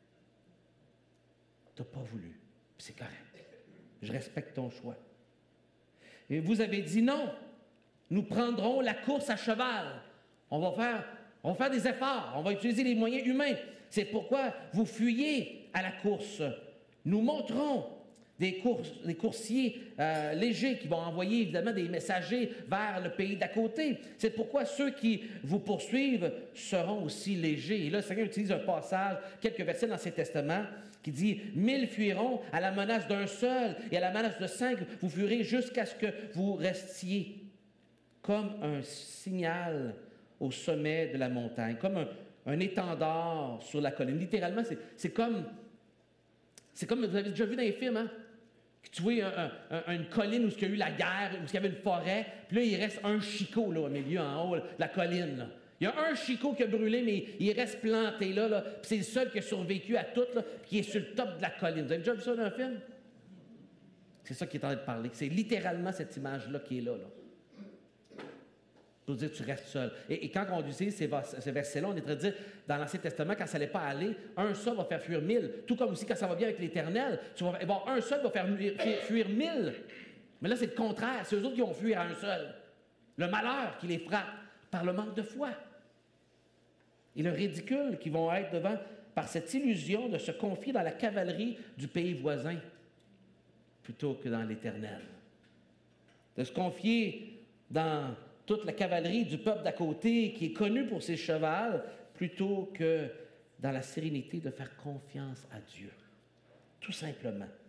Tu n'as pas voulu. Puis c'est correct. Je respecte ton choix. Et vous avez dit non. Nous prendrons la course à cheval. On va faire, on va faire des efforts. On va utiliser les moyens humains. C'est pourquoi vous fuyez à la course. Nous montrons des, courses, des coursiers euh, légers qui vont envoyer évidemment des messagers vers le pays d'à côté. C'est pourquoi ceux qui vous poursuivent seront aussi légers. Et là, le Seigneur utilise un passage, quelques versets dans l'Ancien Testament, qui dit « Mille fuiront à la menace d'un seul, et à la menace de cinq, vous fuirez jusqu'à ce que vous restiez comme un signal au sommet de la montagne, comme un, un étendard sur la colline. » Littéralement, c'est, c'est comme... C'est comme, vous avez déjà vu dans les films, hein? Tu vois un, un, une colline où il y a eu la guerre, où il y avait une forêt, puis là, il reste un chicot là, au milieu, en haut de la colline. Là. Il y a un chicot qui a brûlé, mais il reste planté là, là puis c'est le seul qui a survécu à tout, là, puis qui est sur le top de la colline. Vous avez déjà vu ça dans un film? C'est ça qui est en train de parler. C'est littéralement cette image-là qui est là. là. Pour dire, tu restes seul. Et, et quand on utilise ces, ces versets-là, on est en train de dire, dans l'Ancien Testament, quand ça n'allait pas aller, un seul va faire fuir mille. Tout comme aussi, quand ça va bien avec l'Éternel, tu vas bon, un seul va faire fuir, fuir mille. Mais là, c'est le contraire. C'est eux autres qui vont fuir à un seul. Le malheur qui les frappe par le manque de foi. Et le ridicule qui vont être devant par cette illusion de se confier dans la cavalerie du pays voisin plutôt que dans l'Éternel. De se confier dans toute la cavalerie du peuple d'à côté qui est connu pour ses chevals, plutôt que dans la sérénité de faire confiance à Dieu. Tout simplement.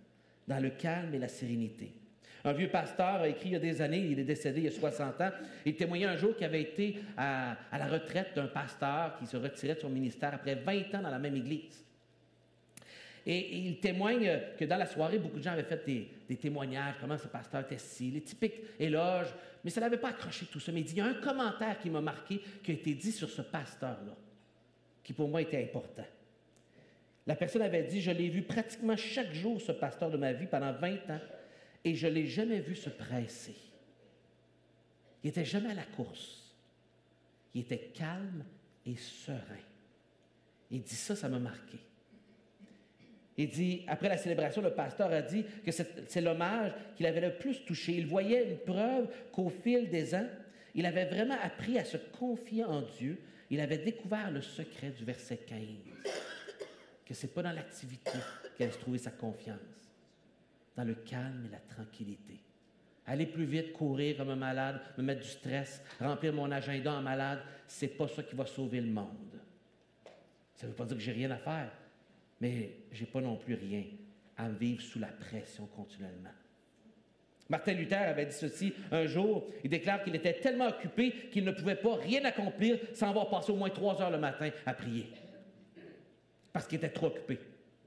dans le calme et la sérénité. Un vieux pasteur a écrit il y a des années, il est décédé il y a soixante ans, il témoignait un jour qu'il avait été à, à la retraite d'un pasteur qui se retirait de son ministère après vingt ans dans la même église. Et, et il témoigne que dans la soirée, beaucoup de gens avaient fait des, des témoignages, comment ce pasteur était si, les typiques éloges, mais ça n'avait pas accroché tout ça. Mais il dit, il y a un commentaire qui m'a marqué, qui a été dit sur ce pasteur-là, qui pour moi était important. La personne avait dit, je l'ai vu pratiquement chaque jour, ce pasteur de ma vie, pendant vingt ans, et je ne l'ai jamais vu se presser. Il n'était jamais à la course. Il était calme et serein. Il dit ça, ça m'a marqué. Il dit, après la célébration, le pasteur a dit que c'est, c'est l'hommage qu'il avait le plus touché. Il voyait une preuve qu'au fil des ans, il avait vraiment appris à se confier en Dieu. Il avait découvert le secret du verset quinze, que ce n'est pas dans l'activité qu'il allait se trouver sa confiance, dans le calme et la tranquillité. Aller plus vite, courir comme un malade, me mettre du stress, remplir mon agenda en malade, ce n'est pas ça qui va sauver le monde. Ça ne veut pas dire que j'ai rien à faire, mais je n'ai pas non plus rien à vivre sous la pression continuellement. Martin Luther avait dit ceci un jour. Il déclare qu'il était tellement occupé qu'il ne pouvait pas rien accomplir sans avoir passé au moins trois heures le matin à prier. Parce qu'il était trop occupé.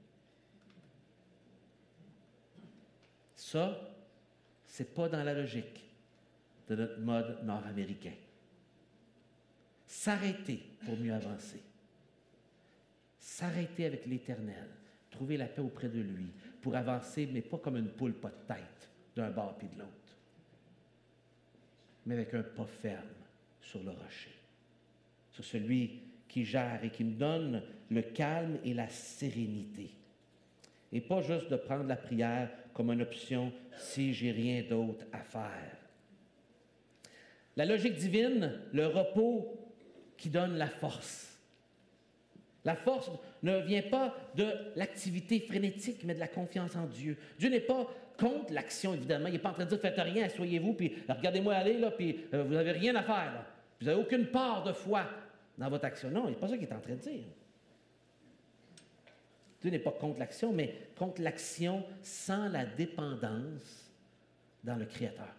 Ça, ce n'est pas dans la logique de notre mode nord-américain. S'arrêter pour mieux avancer. S'arrêter avec l'Éternel, trouver la paix auprès de lui, pour avancer, mais pas comme une poule pas de tête, d'un bord puis de l'autre, mais avec un pas ferme sur le rocher, sur celui qui gère et qui me donne le calme et la sérénité. Et pas juste de prendre la prière comme une option si j'ai rien d'autre à faire. La logique divine, le repos qui donne la force. La force ne vient pas de l'activité frénétique, mais de la confiance en Dieu. Dieu n'est pas contre l'action, évidemment. Il n'est pas en train de dire « faites rien, asseyez-vous, puis regardez-moi aller, là, puis euh, vous n'avez rien à faire. Là. Vous n'avez aucune part de foi dans votre action. » Non, il n'est pas ça qu'il est en train de dire. Dieu n'est pas contre l'action, mais contre l'action sans la dépendance dans le Créateur.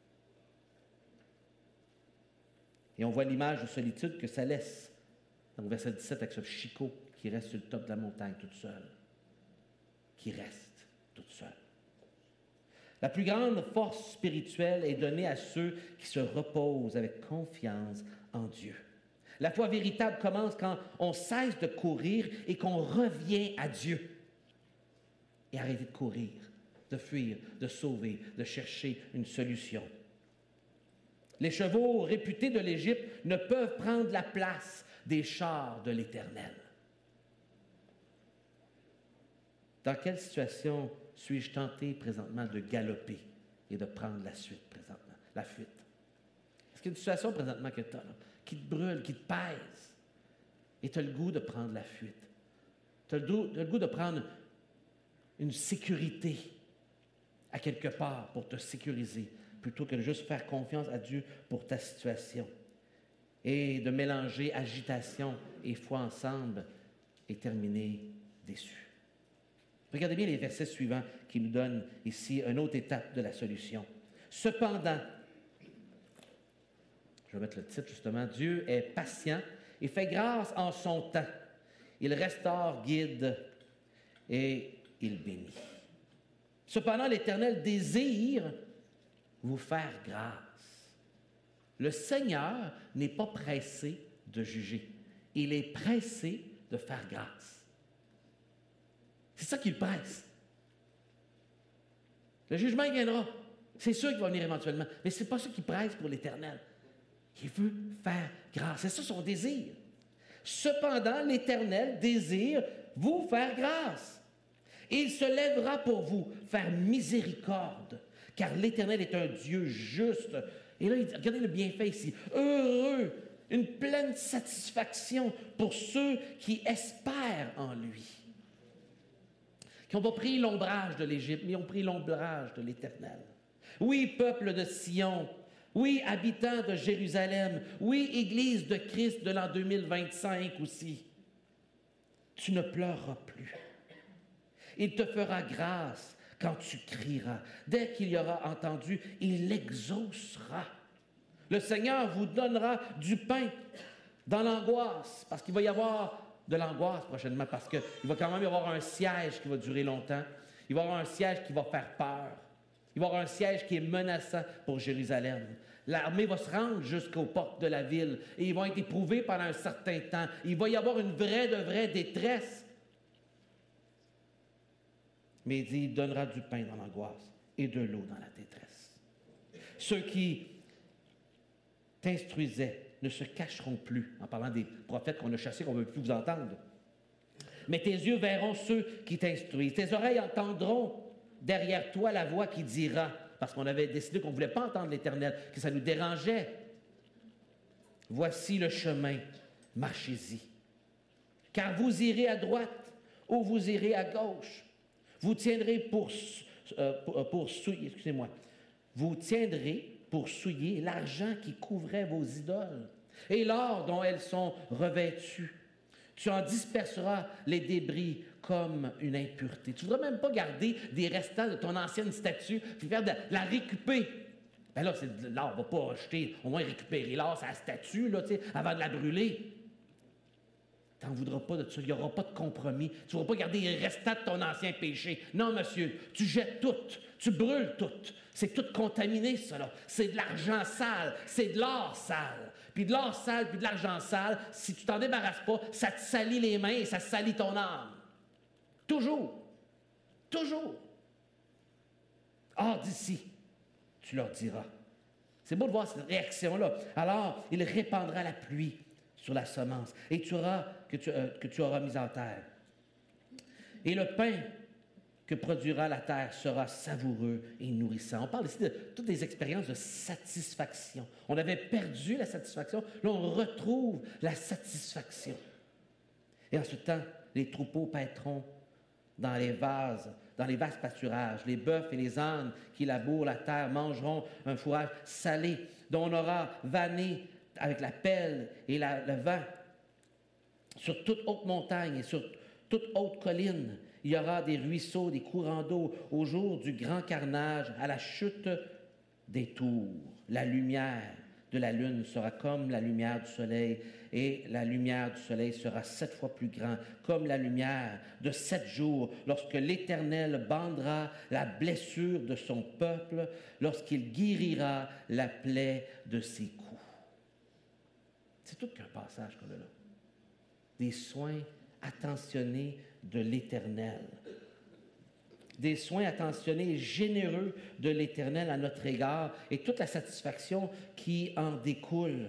Et on voit l'image de solitude que ça laisse dans le verset dix-sept, avec ce chicot qui reste sur le top de la montagne toute seule. Qui reste toute seule. La plus grande force spirituelle est donnée à ceux qui se reposent avec confiance en Dieu. La foi véritable commence quand on cesse de courir et qu'on revient à Dieu. Et arrêter de courir, de fuir, de sauver, de chercher une solution. Les chevaux réputés de l'Égypte ne peuvent prendre la place des chars de l'Éternel. Dans quelle situation suis-je tenté présentement de galoper et de prendre la suite présentement, la fuite? Est-ce qu'il y a une situation présentement que tu as, là, qui te brûle, qui te pèse, et tu as le goût de prendre la fuite? Tu as le goût, tu as le goût de prendre une sécurité à quelque part pour te sécuriser, plutôt que de juste faire confiance à Dieu pour ta situation. Et de mélanger agitation et foi ensemble et terminer déçu. Regardez bien les versets suivants qui nous donnent ici une autre étape de la solution. Cependant, je vais mettre le titre justement, Dieu est patient et fait grâce en son temps. Il restaure, guide et il bénit. Cependant, l'Éternel désire vous faire grâce. Le Seigneur n'est pas pressé de juger. Il est pressé de faire grâce. C'est ça qui le presse. Le jugement, il viendra. C'est sûr qu'il va venir éventuellement. Mais ce n'est pas ça qui presse pour l'Éternel. Il veut faire grâce. C'est ça son désir. Cependant, l'Éternel désire vous faire grâce. Et il se lèvera pour vous, faire miséricorde. Car l'Éternel est un Dieu juste. Et là, regardez le bienfait ici. Heureux, une pleine satisfaction pour ceux qui espèrent en lui. Qui n'ont pas pris l'ombrage de l'Égypte, mais ont pris l'ombrage de l'Éternel. Oui, peuple de Sion. Oui, habitants de Jérusalem. Oui, Église de Christ de l'an deux mille vingt-cinq aussi. Tu ne pleureras plus. Il te fera grâce, quand tu crieras. Dès qu'il y aura entendu, il l'exaucera. Le Seigneur vous donnera du pain dans l'angoisse, parce qu'il va y avoir de l'angoisse prochainement, parce qu'il va quand même y avoir un siège qui va durer longtemps. Il va y avoir un siège qui va faire peur. Il va y avoir un siège qui est menaçant pour Jérusalem. L'armée va se rendre jusqu'aux portes de la ville et ils vont être éprouvés pendant un certain temps. Il va y avoir une vraie de vraie détresse. Mais il dit, il donnera du pain dans l'angoisse et de l'eau dans la détresse. Ceux qui t'instruisaient ne se cacheront plus, en parlant des prophètes qu'on a chassés, qu'on ne veut plus vous entendre. Mais tes yeux verront ceux qui t'instruisent. Tes oreilles entendront derrière toi la voix qui dira, parce qu'on avait décidé qu'on ne voulait pas entendre l'Éternel, que ça nous dérangeait. Voici le chemin, marchez-y. Car vous irez à droite ou vous irez à gauche. Vous tiendrez pour, euh, pour, pour souiller, excusez-moi, vous tiendrez pour souiller l'argent qui couvrait vos idoles et l'or dont elles sont revêtues. Tu en disperseras les débris comme une impureté. Tu ne voudras même pas garder des restants de ton ancienne statue puis faire de la récupérer. Ben là, c'est de l'or, on ne va pas acheter, au moins récupérer l'or, c'est la statue, là, avant de la brûler. Tu n'en voudras pas de ça, il n'y aura pas de compromis. Tu ne vas pas garder les restants de ton ancien péché. Non, monsieur, tu jettes tout, tu brûles tout. C'est tout contaminé, ça, là. C'est de l'argent sale, c'est de l'or sale. Puis de l'or sale, puis de l'argent sale, si tu t'en débarrasses pas, ça te salit les mains et ça salit ton âme. Toujours. Toujours. Hors d'ici, tu leur diras. C'est beau de voir cette réaction-là. Alors, il répandra la pluie sur la semence et tu auras, que, tu, euh, que tu auras mis en terre. Et le pain que produira la terre sera savoureux et nourrissant. On parle ici de toutes les expériences de satisfaction. On avait perdu la satisfaction, là on retrouve la satisfaction. Et en ce temps, les troupeaux paîtront dans les vases, dans les vastes pâturages. Les bœufs et les ânes qui labourent la terre mangeront un fourrage salé dont on aura vanné avec la pelle et la, le vent. Sur toute haute montagne et sur toute haute colline, il y aura des ruisseaux, des courants d'eau au jour du grand carnage, à la chute des tours. La lumière de la lune sera comme la lumière du soleil, et la lumière du soleil sera sept fois plus grande, comme la lumière de sept jours, lorsque l'Éternel bandera la blessure de son peuple, lorsqu'il guérira la plaie de ses coups. C'est tout qu'un passage qu'on a là. Des soins attentionnés de l'Éternel. Des soins attentionnés et généreux de l'Éternel à notre égard et toute la satisfaction qui en découle.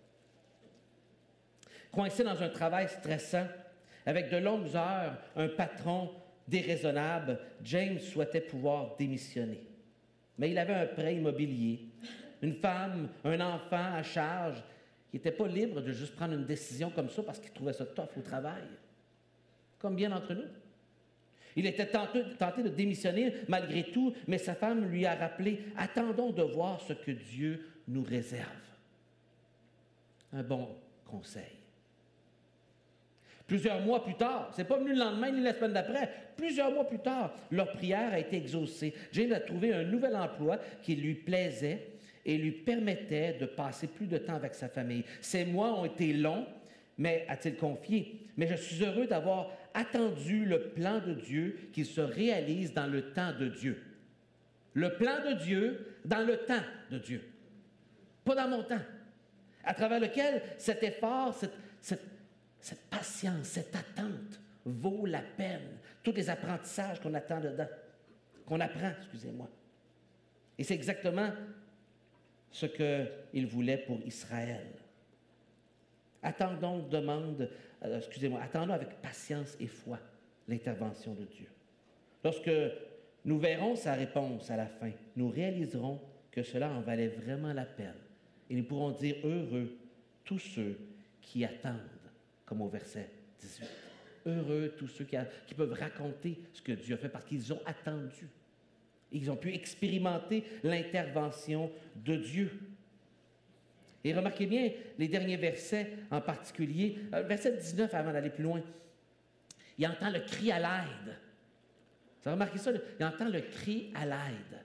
Coincé dans un travail stressant, avec de longues heures, un patron déraisonnable, James souhaitait pouvoir démissionner. Mais il avait un prêt immobilier, une femme, un enfant à charge. Il n'était pas libre de juste prendre une décision comme ça parce qu'il trouvait ça tough au travail. Comme bien d'entre nous. Il était tenté, tenté de démissionner malgré tout, mais sa femme lui a rappelé « Attendons de voir ce que Dieu nous réserve. » Un bon conseil. Plusieurs mois plus tard, c'est pas venu le lendemain ni la semaine d'après, plusieurs mois plus tard, leur prière a été exaucée. James a trouvé un nouvel emploi qui lui plaisait et lui permettait de passer plus de temps avec sa famille. Ces mois ont été longs, mais a-t-il confié, mais je suis heureux d'avoir attendu le plan de Dieu qui se réalise dans le temps de Dieu. Le plan de Dieu dans le temps de Dieu. Pas dans mon temps. À travers lequel cet effort, cette, cette, cette patience, cette attente vaut la peine. Tous les apprentissages qu'on attend dedans, qu'on apprend, excusez-moi. Et c'est exactement ce qu'il voulait pour Israël. Attendons, demande, euh, excusez-moi, attendons avec patience et foi l'intervention de Dieu. Lorsque nous verrons sa réponse à la fin, nous réaliserons que cela en valait vraiment la peine. Et nous pourrons dire heureux tous ceux qui attendent, comme au verset dix-huit. Heureux tous ceux qui, a, qui peuvent raconter ce que Dieu a fait parce qu'ils ont attendu. Ils ont pu expérimenter l'intervention de Dieu. Et remarquez bien les derniers versets en particulier. Verset dix-neuf, avant d'aller plus loin. Il entend le cri à l'aide. Vous avez remarqué ça? Il entend le cri à l'aide.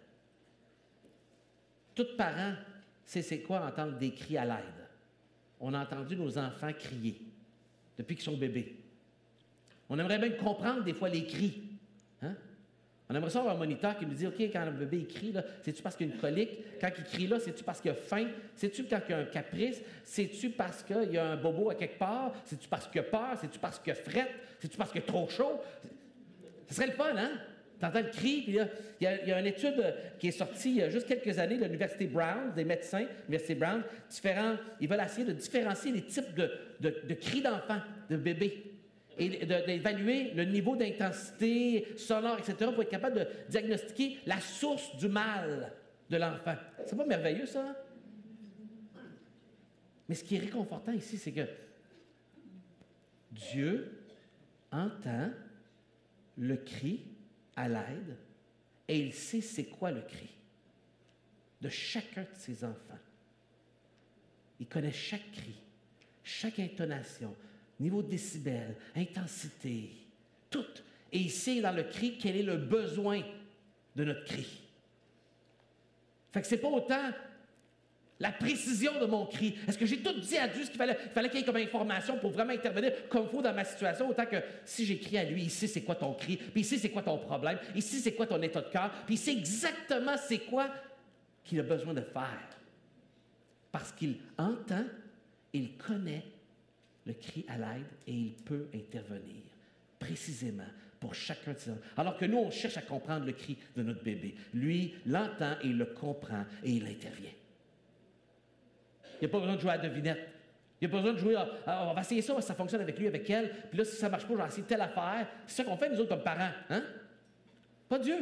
Tout parent sait c'est quoi entendre des cris à l'aide. On a entendu nos enfants crier depuis qu'ils sont bébés. On aimerait même comprendre des fois les cris. Hein? On aimerait ça avoir un moniteur qui nous dit, OK, quand le bébé il crie, là, c'est-tu parce qu'il y a une colique? Quand il crie là, c'est-tu parce qu'il a faim? C'est-tu quand il y a un caprice? C'est-tu parce qu'il y a un bobo à quelque part? C'est-tu parce qu'il a peur? C'est-tu parce qu'il a frette? C'est-tu parce qu'il a trop chaud? Ce serait le fun, hein? Tu entends le cri, puis là, il y, a, il y a une étude qui est sortie il y a juste quelques années de l'Université Brown, des médecins, l'Université Brown, différents, ils veulent essayer de différencier les types de, de, de cris d'enfants, de bébés, et d'évaluer le niveau d'intensité sonore, et cetera, pour être capable de diagnostiquer la source du mal de l'enfant. C'est pas merveilleux, ça? Hein? Mais ce qui est réconfortant ici, c'est que Dieu entend le cri à l'aide et il sait c'est quoi le cri de chacun de ses enfants. Il connaît chaque cri, chaque intonation, niveau de décibels, intensité, tout. Et il sait dans le cri quel est le besoin de notre cri. Fait que c'est pas autant la précision de mon cri. Est-ce que j'ai tout dit à Dieu ce qu'il fallait, il fallait qu'il y ait comme information pour vraiment intervenir comme il faut dans ma situation, autant que si j'écris à lui, il sait c'est quoi ton cri, puis il sait c'est quoi ton problème, il sait c'est quoi ton état de cœur, puis il sait exactement c'est quoi qu'il a besoin de faire. Parce qu'il entend, il connaît le cri à l'aide et il peut intervenir précisément pour chacun de ses enfants. Alors que nous, on cherche à comprendre le cri de notre bébé. Lui l'entend et il le comprend et il intervient. Il n'y a pas besoin de jouer à la devinette. Il n'y a pas besoin de jouer à, à, on va essayer ça, ça fonctionne avec lui, avec elle, puis là, si ça ne marche pas, je vais essayer telle affaire. C'est ça qu'on fait, nous autres, comme parents. Hein? Pas Dieu.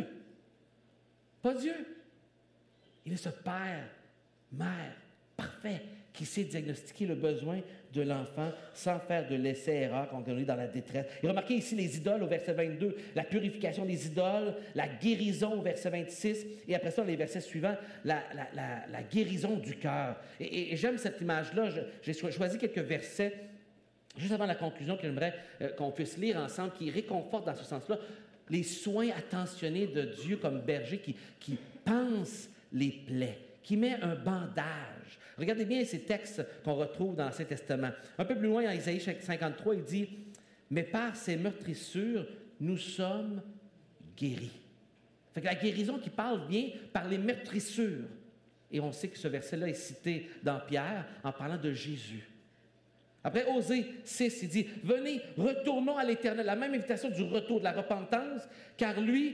Pas Dieu. Il est ce père, mère, parfait, qui sait diagnostiquer le besoin de l'enfant sans faire de l'essai-erreur quand on est dans la détresse. Et remarquez ici les idoles au verset vingt-deux, la purification des idoles, la guérison au verset vingt-six, et après ça, les versets suivants, la, la, la, la guérison du cœur. Et, et, et j'aime cette image-là. Je, j'ai choisi quelques versets juste avant la conclusion que j'aimerais euh, qu'on puisse lire ensemble, qui réconfortent dans ce sens-là les soins attentionnés de Dieu comme berger qui, qui pense les plaies, qui met un bandage. Regardez bien ces textes qu'on retrouve dans l'Ancien Testament. Un peu plus loin, en Isaïe cinquante-trois, il dit « Mais par ces meurtrissures, nous sommes guéris. » Fait que la guérison qui parle bien par les meurtrissures. Et on sait que ce verset-là est cité dans Pierre en parlant de Jésus. Après, Osée six, il dit « Venez, retournons à l'Éternel. » La même invitation du retour, de la repentance, car lui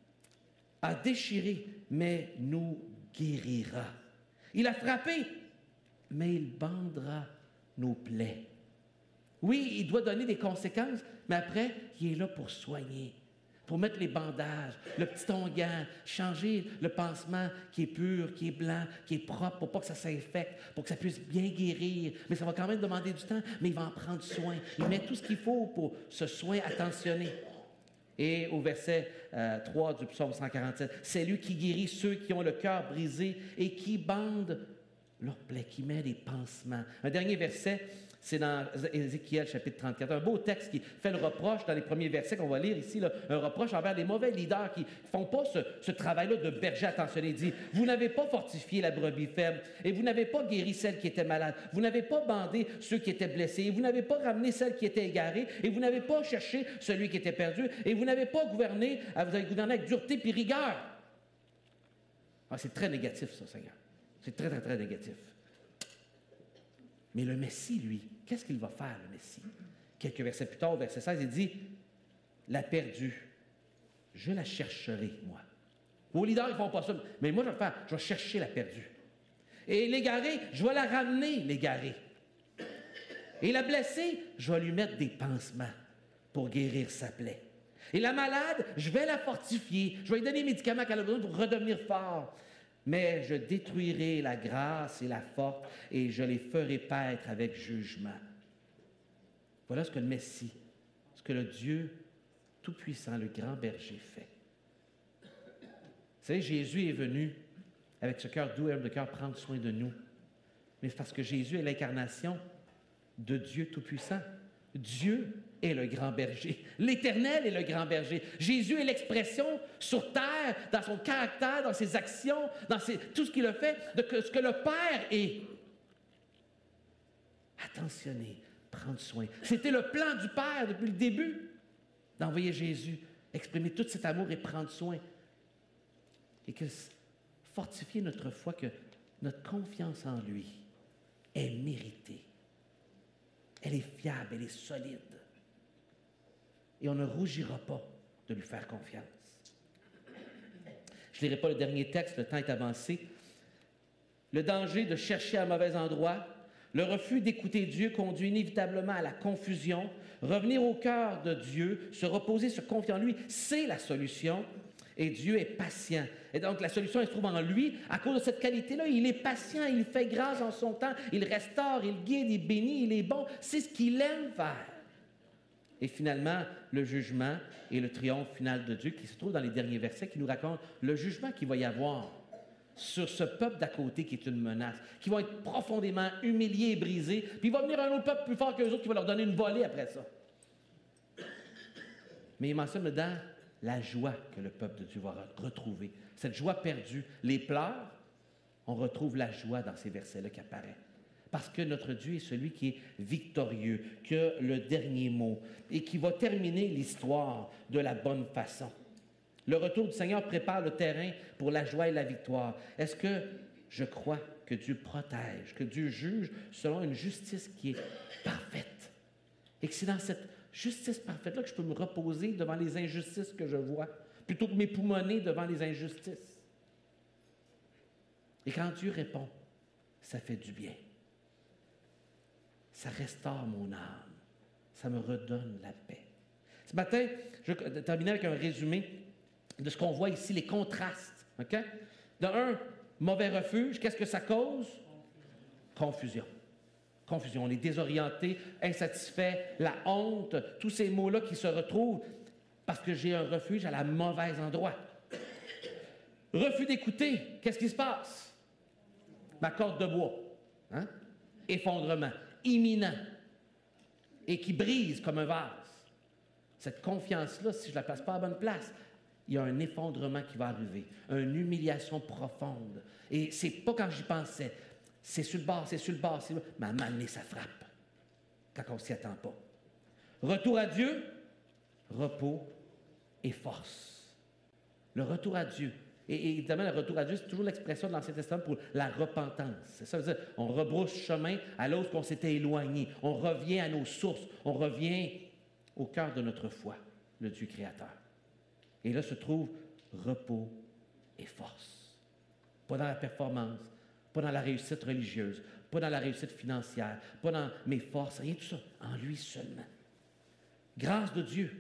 a déchiré, mais nous guérira. Il a frappé, mais il bandera nos plaies. Oui, il doit donner des conséquences, mais après, il est là pour soigner, pour mettre les bandages, le petit onguent, changer le pansement qui est pur, qui est blanc, qui est propre, pour pas que ça s'infecte, pour que ça puisse bien guérir. Mais ça va quand même demander du temps, mais il va en prendre soin. Il met tout ce qu'il faut pour ce soin attentionné. Et au verset euh, trois du psaume cent quarante-sept, c'est lui qui guérit ceux qui ont le cœur brisé et qui bande leurs plaies, qui met des pansements. Un dernier verset, c'est dans Ézéchiel chapitre trente-quatre, un beau texte qui fait le reproche dans les premiers versets qu'on va lire ici, là, un reproche envers les mauvais leaders qui ne font pas ce, ce travail-là de berger attentionné. Il dit, vous n'avez pas fortifié la brebis faible et vous n'avez pas guéri celle qui était malade, vous n'avez pas bandé ceux qui étaient blessés et vous n'avez pas ramené celle qui était égarée et vous n'avez pas cherché celui qui était perdu et vous n'avez pas gouverné, vous avez gouverné avec dureté puis rigueur. Ah, c'est très négatif ça, Seigneur. C'est très, très, très négatif. Mais le Messie, lui, qu'est-ce qu'il va faire, le Messie? Quelques versets plus tard, au verset seize, il dit, « La perdue, je la chercherai, moi. » Vos leaders, ils ne font pas ça, mais moi, je vais faire, je vais chercher la perdue. Et l'égarée, je vais la ramener, l'égarée. Et la blessée, je vais lui mettre des pansements pour guérir sa plaie. Et la malade, je vais la fortifier, je vais lui donner les médicaments qu'elle a besoin pour redevenir fort. Mais je détruirai la grâce et la force et je les ferai paître avec jugement. Voilà ce que le Messie, ce que le Dieu Tout-Puissant, le grand berger, fait. Vous savez, Jésus est venu avec ce cœur doux et de cœur prendre soin de nous. Mais parce que Jésus est l'incarnation de Dieu Tout-Puissant. Dieu est le grand berger. L'Éternel est le grand berger. Jésus est l'expression sur terre, dans son caractère, dans ses actions, dans ses, tout ce qu'il a fait, de que, ce que le Père est. Attentionner, prendre soin. C'était le plan du Père depuis le début, d'envoyer Jésus, exprimer tout cet amour et prendre soin. Et que fortifier notre foi, que notre confiance en lui est méritée. Elle est fiable, elle est solide. Et on ne rougira pas de lui faire confiance. Je ne lirai pas le dernier texte, le temps est avancé. Le danger de chercher à mauvais endroit, le refus d'écouter Dieu conduit inévitablement à la confusion. Revenir au cœur de Dieu, se reposer, se confier en lui, c'est la solution. Et Dieu est patient. Et donc, la solution, elle se trouve en lui. À cause de cette qualité-là, il est patient, il fait grâce en son temps, il restaure, il guide, il bénit, il est bon. C'est ce qu'il aime faire. Et finalement, le jugement et le triomphe final de Dieu qui se trouve dans les derniers versets qui nous racontent le jugement qu'il va y avoir sur ce peuple d'à côté qui est une menace, qui vont être profondément humiliés et brisés, puis il va venir un autre peuple plus fort qu'eux autres qui va leur donner une volée après ça. Mais il mentionne dedans la joie que le peuple de Dieu va retrouver. Cette joie perdue, les pleurs, on retrouve la joie dans ces versets-là qui apparaît. Parce que notre Dieu est celui qui est victorieux, qui a le dernier mot et qui va terminer l'histoire de la bonne façon. Le retour du Seigneur prépare le terrain pour la joie et la victoire. Est-ce que je crois que Dieu protège, que Dieu juge selon une justice qui est parfaite? Et que c'est dans cette justice parfaite-là que je peux me reposer devant les injustices que je vois, plutôt que m'époumoner devant les injustices. Et quand Dieu répond, ça fait du bien. Ça restaure mon âme. Ça me redonne la paix. Ce matin, je vais terminer avec un résumé de ce qu'on voit ici, les contrastes. OK? De un, mauvais refuge, qu'est-ce que ça cause? Confusion. Confusion. On est désorienté, insatisfait, la honte, tous ces mots-là qui se retrouvent parce que j'ai un refuge à la mauvais endroit. Refus d'écouter, qu'est-ce qui se passe? Ma corde de bois. Hein? Effondrement, imminent, et qui brise comme un vase. Cette confiance-là, si je ne la place pas à la bonne place, il y a un effondrement qui va arriver, une humiliation profonde. Et c'est pas quand j'y pensais. C'est sur le bord, c'est sur le bord, c'est... mais à un moment donné, ça frappe, quand on ne s'y attend pas. Retour à Dieu, repos et force. Le retour à Dieu. Et, et évidemment, le retour à Dieu, c'est toujours l'expression de l'Ancien Testament pour la repentance. C'est ça veut dire, on rebrousse chemin à l'autre qu'on s'était éloigné. On revient à nos sources. On revient au cœur de notre foi, le Dieu créateur. Et là se trouve repos et force. Pas dans la performance, pas dans la réussite religieuse, pas dans la réussite financière, pas dans mes forces, rien de tout ça. En lui seulement. Grâce de Dieu.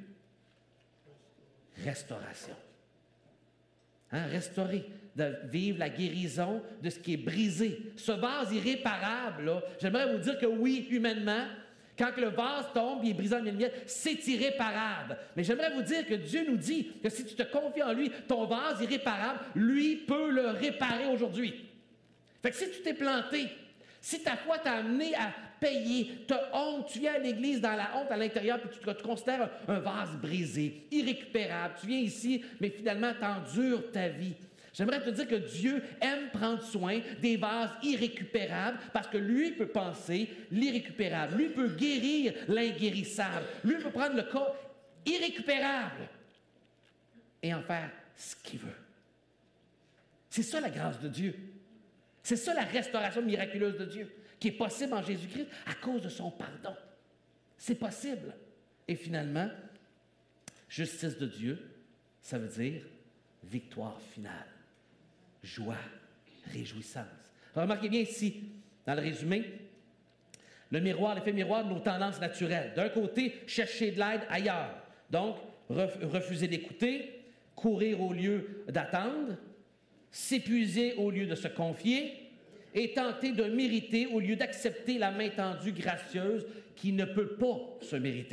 Restauration. Hein, restaurer, de vivre la guérison de ce qui est brisé. Ce vase irréparable, là, j'aimerais vous dire que oui, humainement, quand le vase tombe, il est brisé en mille miettes, c'est irréparable. Mais j'aimerais vous dire que Dieu nous dit que si tu te confies en lui, ton vase irréparable, lui peut le réparer aujourd'hui. Fait que si tu t'es planté, si ta foi t'a amené à payer, t'as honte, tu viens à l'église dans la honte à l'intérieur, puis tu te, tu considères un, un vase brisé, irrécupérable. Tu viens ici, mais finalement, t'endures ta vie. J'aimerais te dire que Dieu aime prendre soin des vases irrécupérables parce que lui peut penser l'irrécupérable. Lui peut guérir l'inguérissable. Lui peut prendre le cas irrécupérable et en faire ce qu'il veut. C'est ça la grâce de Dieu. C'est ça la restauration miraculeuse de Dieu qui est possible en Jésus-Christ à cause de son pardon. C'est possible. Et finalement, justice de Dieu, ça veut dire victoire finale. Joie, réjouissance. Alors, remarquez bien ici, dans le résumé, le miroir, l'effet miroir de nos tendances naturelles. D'un côté, chercher de l'aide ailleurs. Donc, refuser d'écouter, courir au lieu d'attendre, s'épuiser au lieu de se confier et tenter de mériter au lieu d'accepter la main tendue gracieuse qui ne peut pas se mériter.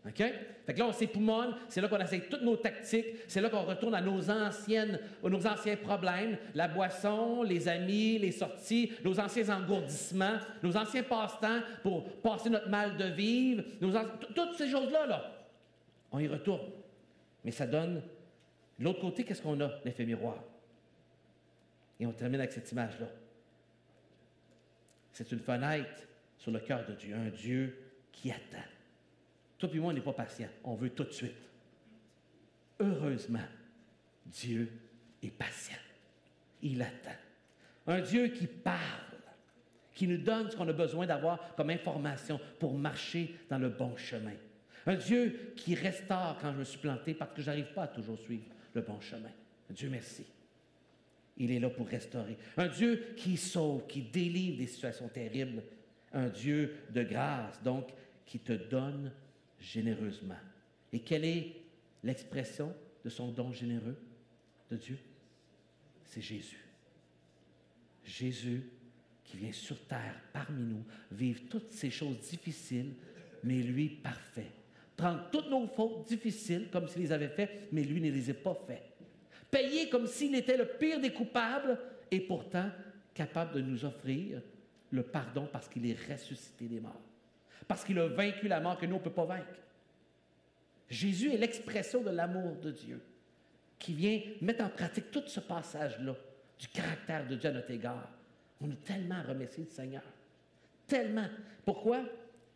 OK? Fait que là, on s'époumonne, c'est là qu'on essaie toutes nos tactiques, c'est là qu'on retourne à nos anciennes, à nos anciens problèmes, la boisson, les amis, les sorties, nos anciens engourdissements, nos anciens passe-temps pour passer notre mal de vivre, nos an... toutes ces choses-là, là, on y retourne. Mais ça donne, de l'autre côté, qu'est-ce qu'on a? L'effet miroir. Et on termine avec cette image-là. C'est une fenêtre sur le cœur de Dieu, un Dieu qui attend. Toi et moi, on n'est pas patient. On veut tout de suite. Heureusement, Dieu est patient. Il attend. Un Dieu qui parle, qui nous donne ce qu'on a besoin d'avoir comme information pour marcher dans le bon chemin. Un Dieu qui restaure quand je me suis planté parce que je n'arrive pas à toujours suivre le bon chemin. Dieu merci. Il est là pour restaurer. Un Dieu qui sauve, qui délivre des situations terribles. Un Dieu de grâce, donc, qui te donne généreusement. Et quelle est l'expression de son don généreux de Dieu? C'est Jésus. Jésus qui vient sur terre parmi nous, vivre toutes ces choses difficiles, mais lui parfait. Prendre toutes nos fautes difficiles comme s'il les avait faites, mais lui ne les a pas faites. Payer comme s'il était le pire des coupables et pourtant capable de nous offrir le pardon parce qu'il est ressuscité des morts. Parce qu'il a vaincu la mort que nous, on ne peut pas vaincre. Jésus est l'expression de l'amour de Dieu qui vient mettre en pratique tout ce passage-là du caractère de Dieu à notre égard. On a tellement à remercier le Seigneur. Tellement. Pourquoi?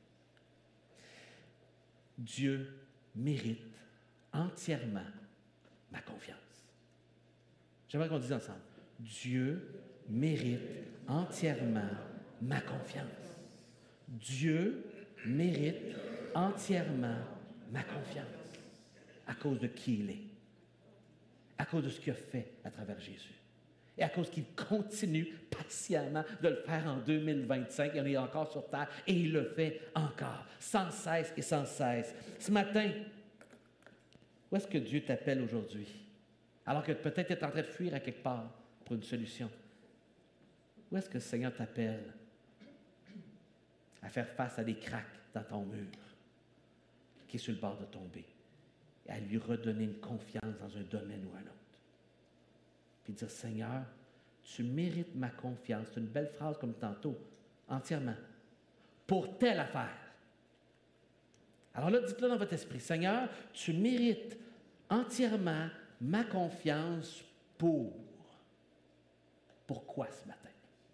Dieu mérite entièrement ma confiance. J'aimerais qu'on dise ensemble. Dieu mérite entièrement ma confiance. Dieu mérite entièrement ma confiance à cause de qui il est, à cause de ce qu'il a fait à travers Jésus et à cause qu'il continue patiemment de le faire en deux mille vingt-cinq. Il est encore sur terre et il le fait encore, sans cesse et sans cesse. Ce matin, où est-ce que Dieu t'appelle aujourd'hui? Alors que peut-être tu es en train de fuir à quelque part pour une solution. Où est-ce que le Seigneur t'appelle à faire face à des craques dans ton mur qui est sur le bord de tomber et à lui redonner une confiance dans un domaine ou un autre? Puis dire, Seigneur, tu mérites ma confiance. C'est une belle phrase comme tantôt, entièrement, pour telle affaire. Alors là, dites-le dans votre esprit, Seigneur, tu mérites entièrement ma confiance pour. Pourquoi ce matin?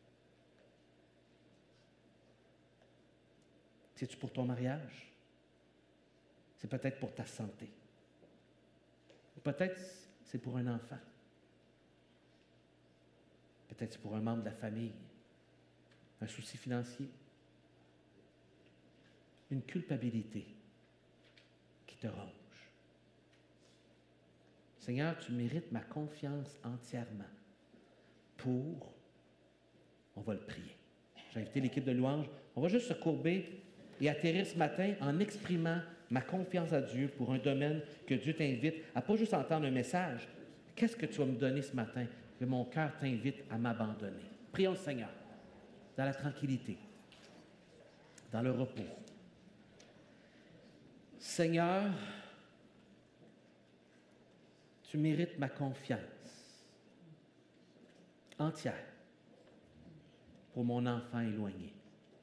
C'est-tu pour ton mariage? C'est peut-être pour ta santé. Peut-être c'est pour un enfant. Peut-être c'est pour un membre de la famille. Un souci financier. Une culpabilité qui te ronge. Seigneur, tu mérites ma confiance entièrement pour, on va le prier. J'ai invité l'équipe de louange. On va juste se courber et atterrir ce matin en exprimant ma confiance à Dieu pour un domaine que Dieu t'invite à pas juste entendre un message. Qu'est-ce que tu vas me donner ce matin? Que mon cœur t'invite à m'abandonner. Prions le Seigneur dans la tranquillité, dans le repos. Seigneur, tu mérites ma confiance entière pour mon enfant éloigné.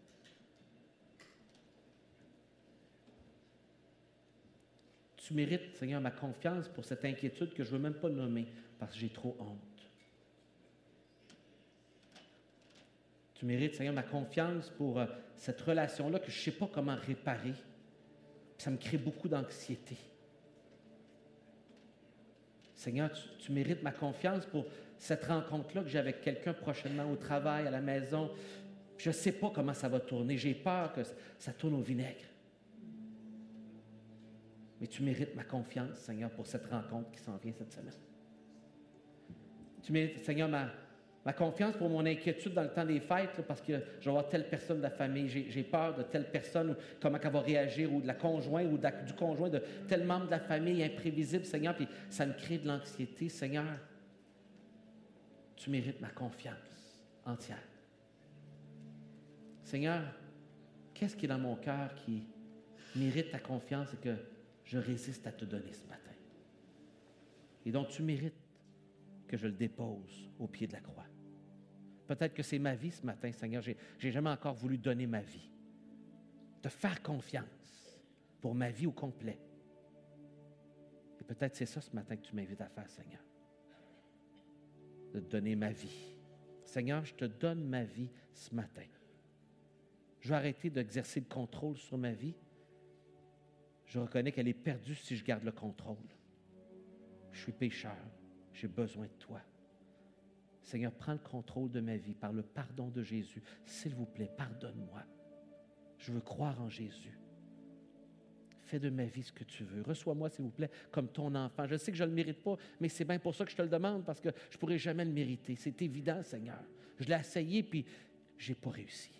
Tu mérites, Seigneur, ma confiance pour cette inquiétude que je ne veux même pas nommer parce que j'ai trop honte. Tu mérites, Seigneur, ma confiance pour euh, cette relation-là que je ne sais pas comment réparer. Puis ça me crée beaucoup d'anxiété. Seigneur, tu, tu mérites ma confiance pour cette rencontre-là que j'ai avec quelqu'un prochainement au travail, à la maison. Je ne sais pas comment ça va tourner. J'ai peur que ça tourne au vinaigre. Mais tu mérites ma confiance, Seigneur, pour cette rencontre qui s'en vient cette semaine. Tu mérites, Seigneur, ma, ma confiance pour mon inquiétude dans le temps des fêtes, là, parce que je vais voir telle personne de la famille, j'ai, j'ai peur de telle personne, ou comment elle va réagir, ou de la conjointe, ou de la, du conjoint de tel membre de la famille imprévisible, Seigneur, puis ça me crée de l'anxiété. Seigneur, tu mérites ma confiance entière. Seigneur, qu'est-ce qui est dans mon cœur qui mérite ta confiance et que je résiste à te donner ce matin. Et donc, tu mérites que je le dépose au pied de la croix. Peut-être que c'est ma vie ce matin, Seigneur. Je n'ai jamais encore voulu donner ma vie. Te faire confiance pour ma vie au complet. Et peut-être c'est ça ce matin que tu m'invites à faire, Seigneur. De te donner ma vie. Seigneur, je te donne ma vie ce matin. Je vais arrêter d'exercer le contrôle sur ma vie. Je reconnais qu'elle est perdue si je garde le contrôle. Je suis pécheur. J'ai besoin de toi. Seigneur, prends le contrôle de ma vie par le pardon de Jésus. S'il vous plaît, pardonne-moi. Je veux croire en Jésus. Fais de ma vie ce que tu veux. Reçois-moi, s'il vous plaît, comme ton enfant. Je sais que je ne le mérite pas, mais c'est bien pour ça que je te le demande, parce que je ne pourrai jamais le mériter. C'est évident, Seigneur. Je l'ai essayé, puis je n'ai pas réussi.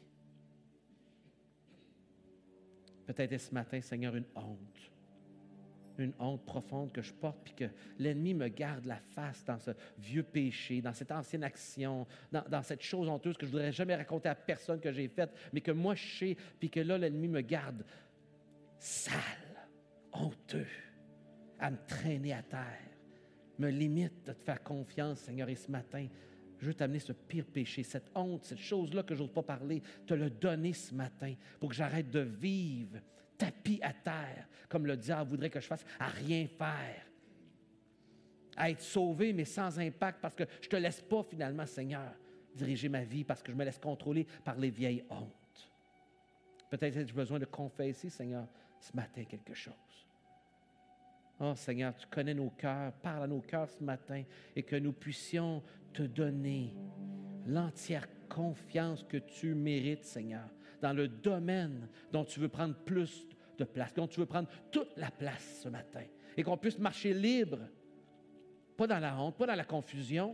Peut-être ce matin, Seigneur, une honte. Une honte profonde que je porte, puis que l'ennemi me garde la face dans ce vieux péché, dans cette ancienne action, dans, dans cette chose honteuse que je ne voudrais jamais raconter à personne que j'ai faite, mais que moi je sais, puis que là, l'ennemi me garde sale, honteux, à me traîner à terre, me limite de te faire confiance, Seigneur, et ce matin, je veux t'amener ce pire péché, cette honte, cette chose-là que je n'ose pas parler, te le donner ce matin pour que j'arrête de vivre tapis à terre, comme le diable voudrait que je fasse, à rien faire, à être sauvé, mais sans impact, parce que je ne te laisse pas finalement, Seigneur, diriger ma vie, parce que je me laisse contrôler par les vieilles hontes. Peut-être que j'ai besoin de confesser, Seigneur, ce matin quelque chose. Oh Seigneur, tu connais nos cœurs, parle à nos cœurs ce matin et que nous puissions te donner l'entière confiance que tu mérites, Seigneur, dans le domaine dont tu veux prendre plus de place, dont tu veux prendre toute la place ce matin et qu'on puisse marcher libre, pas dans la honte, pas dans la confusion,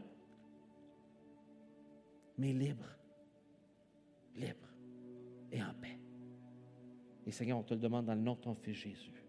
mais libre, libre et en paix. Et Seigneur, on te le demande dans le nom de ton Fils Jésus.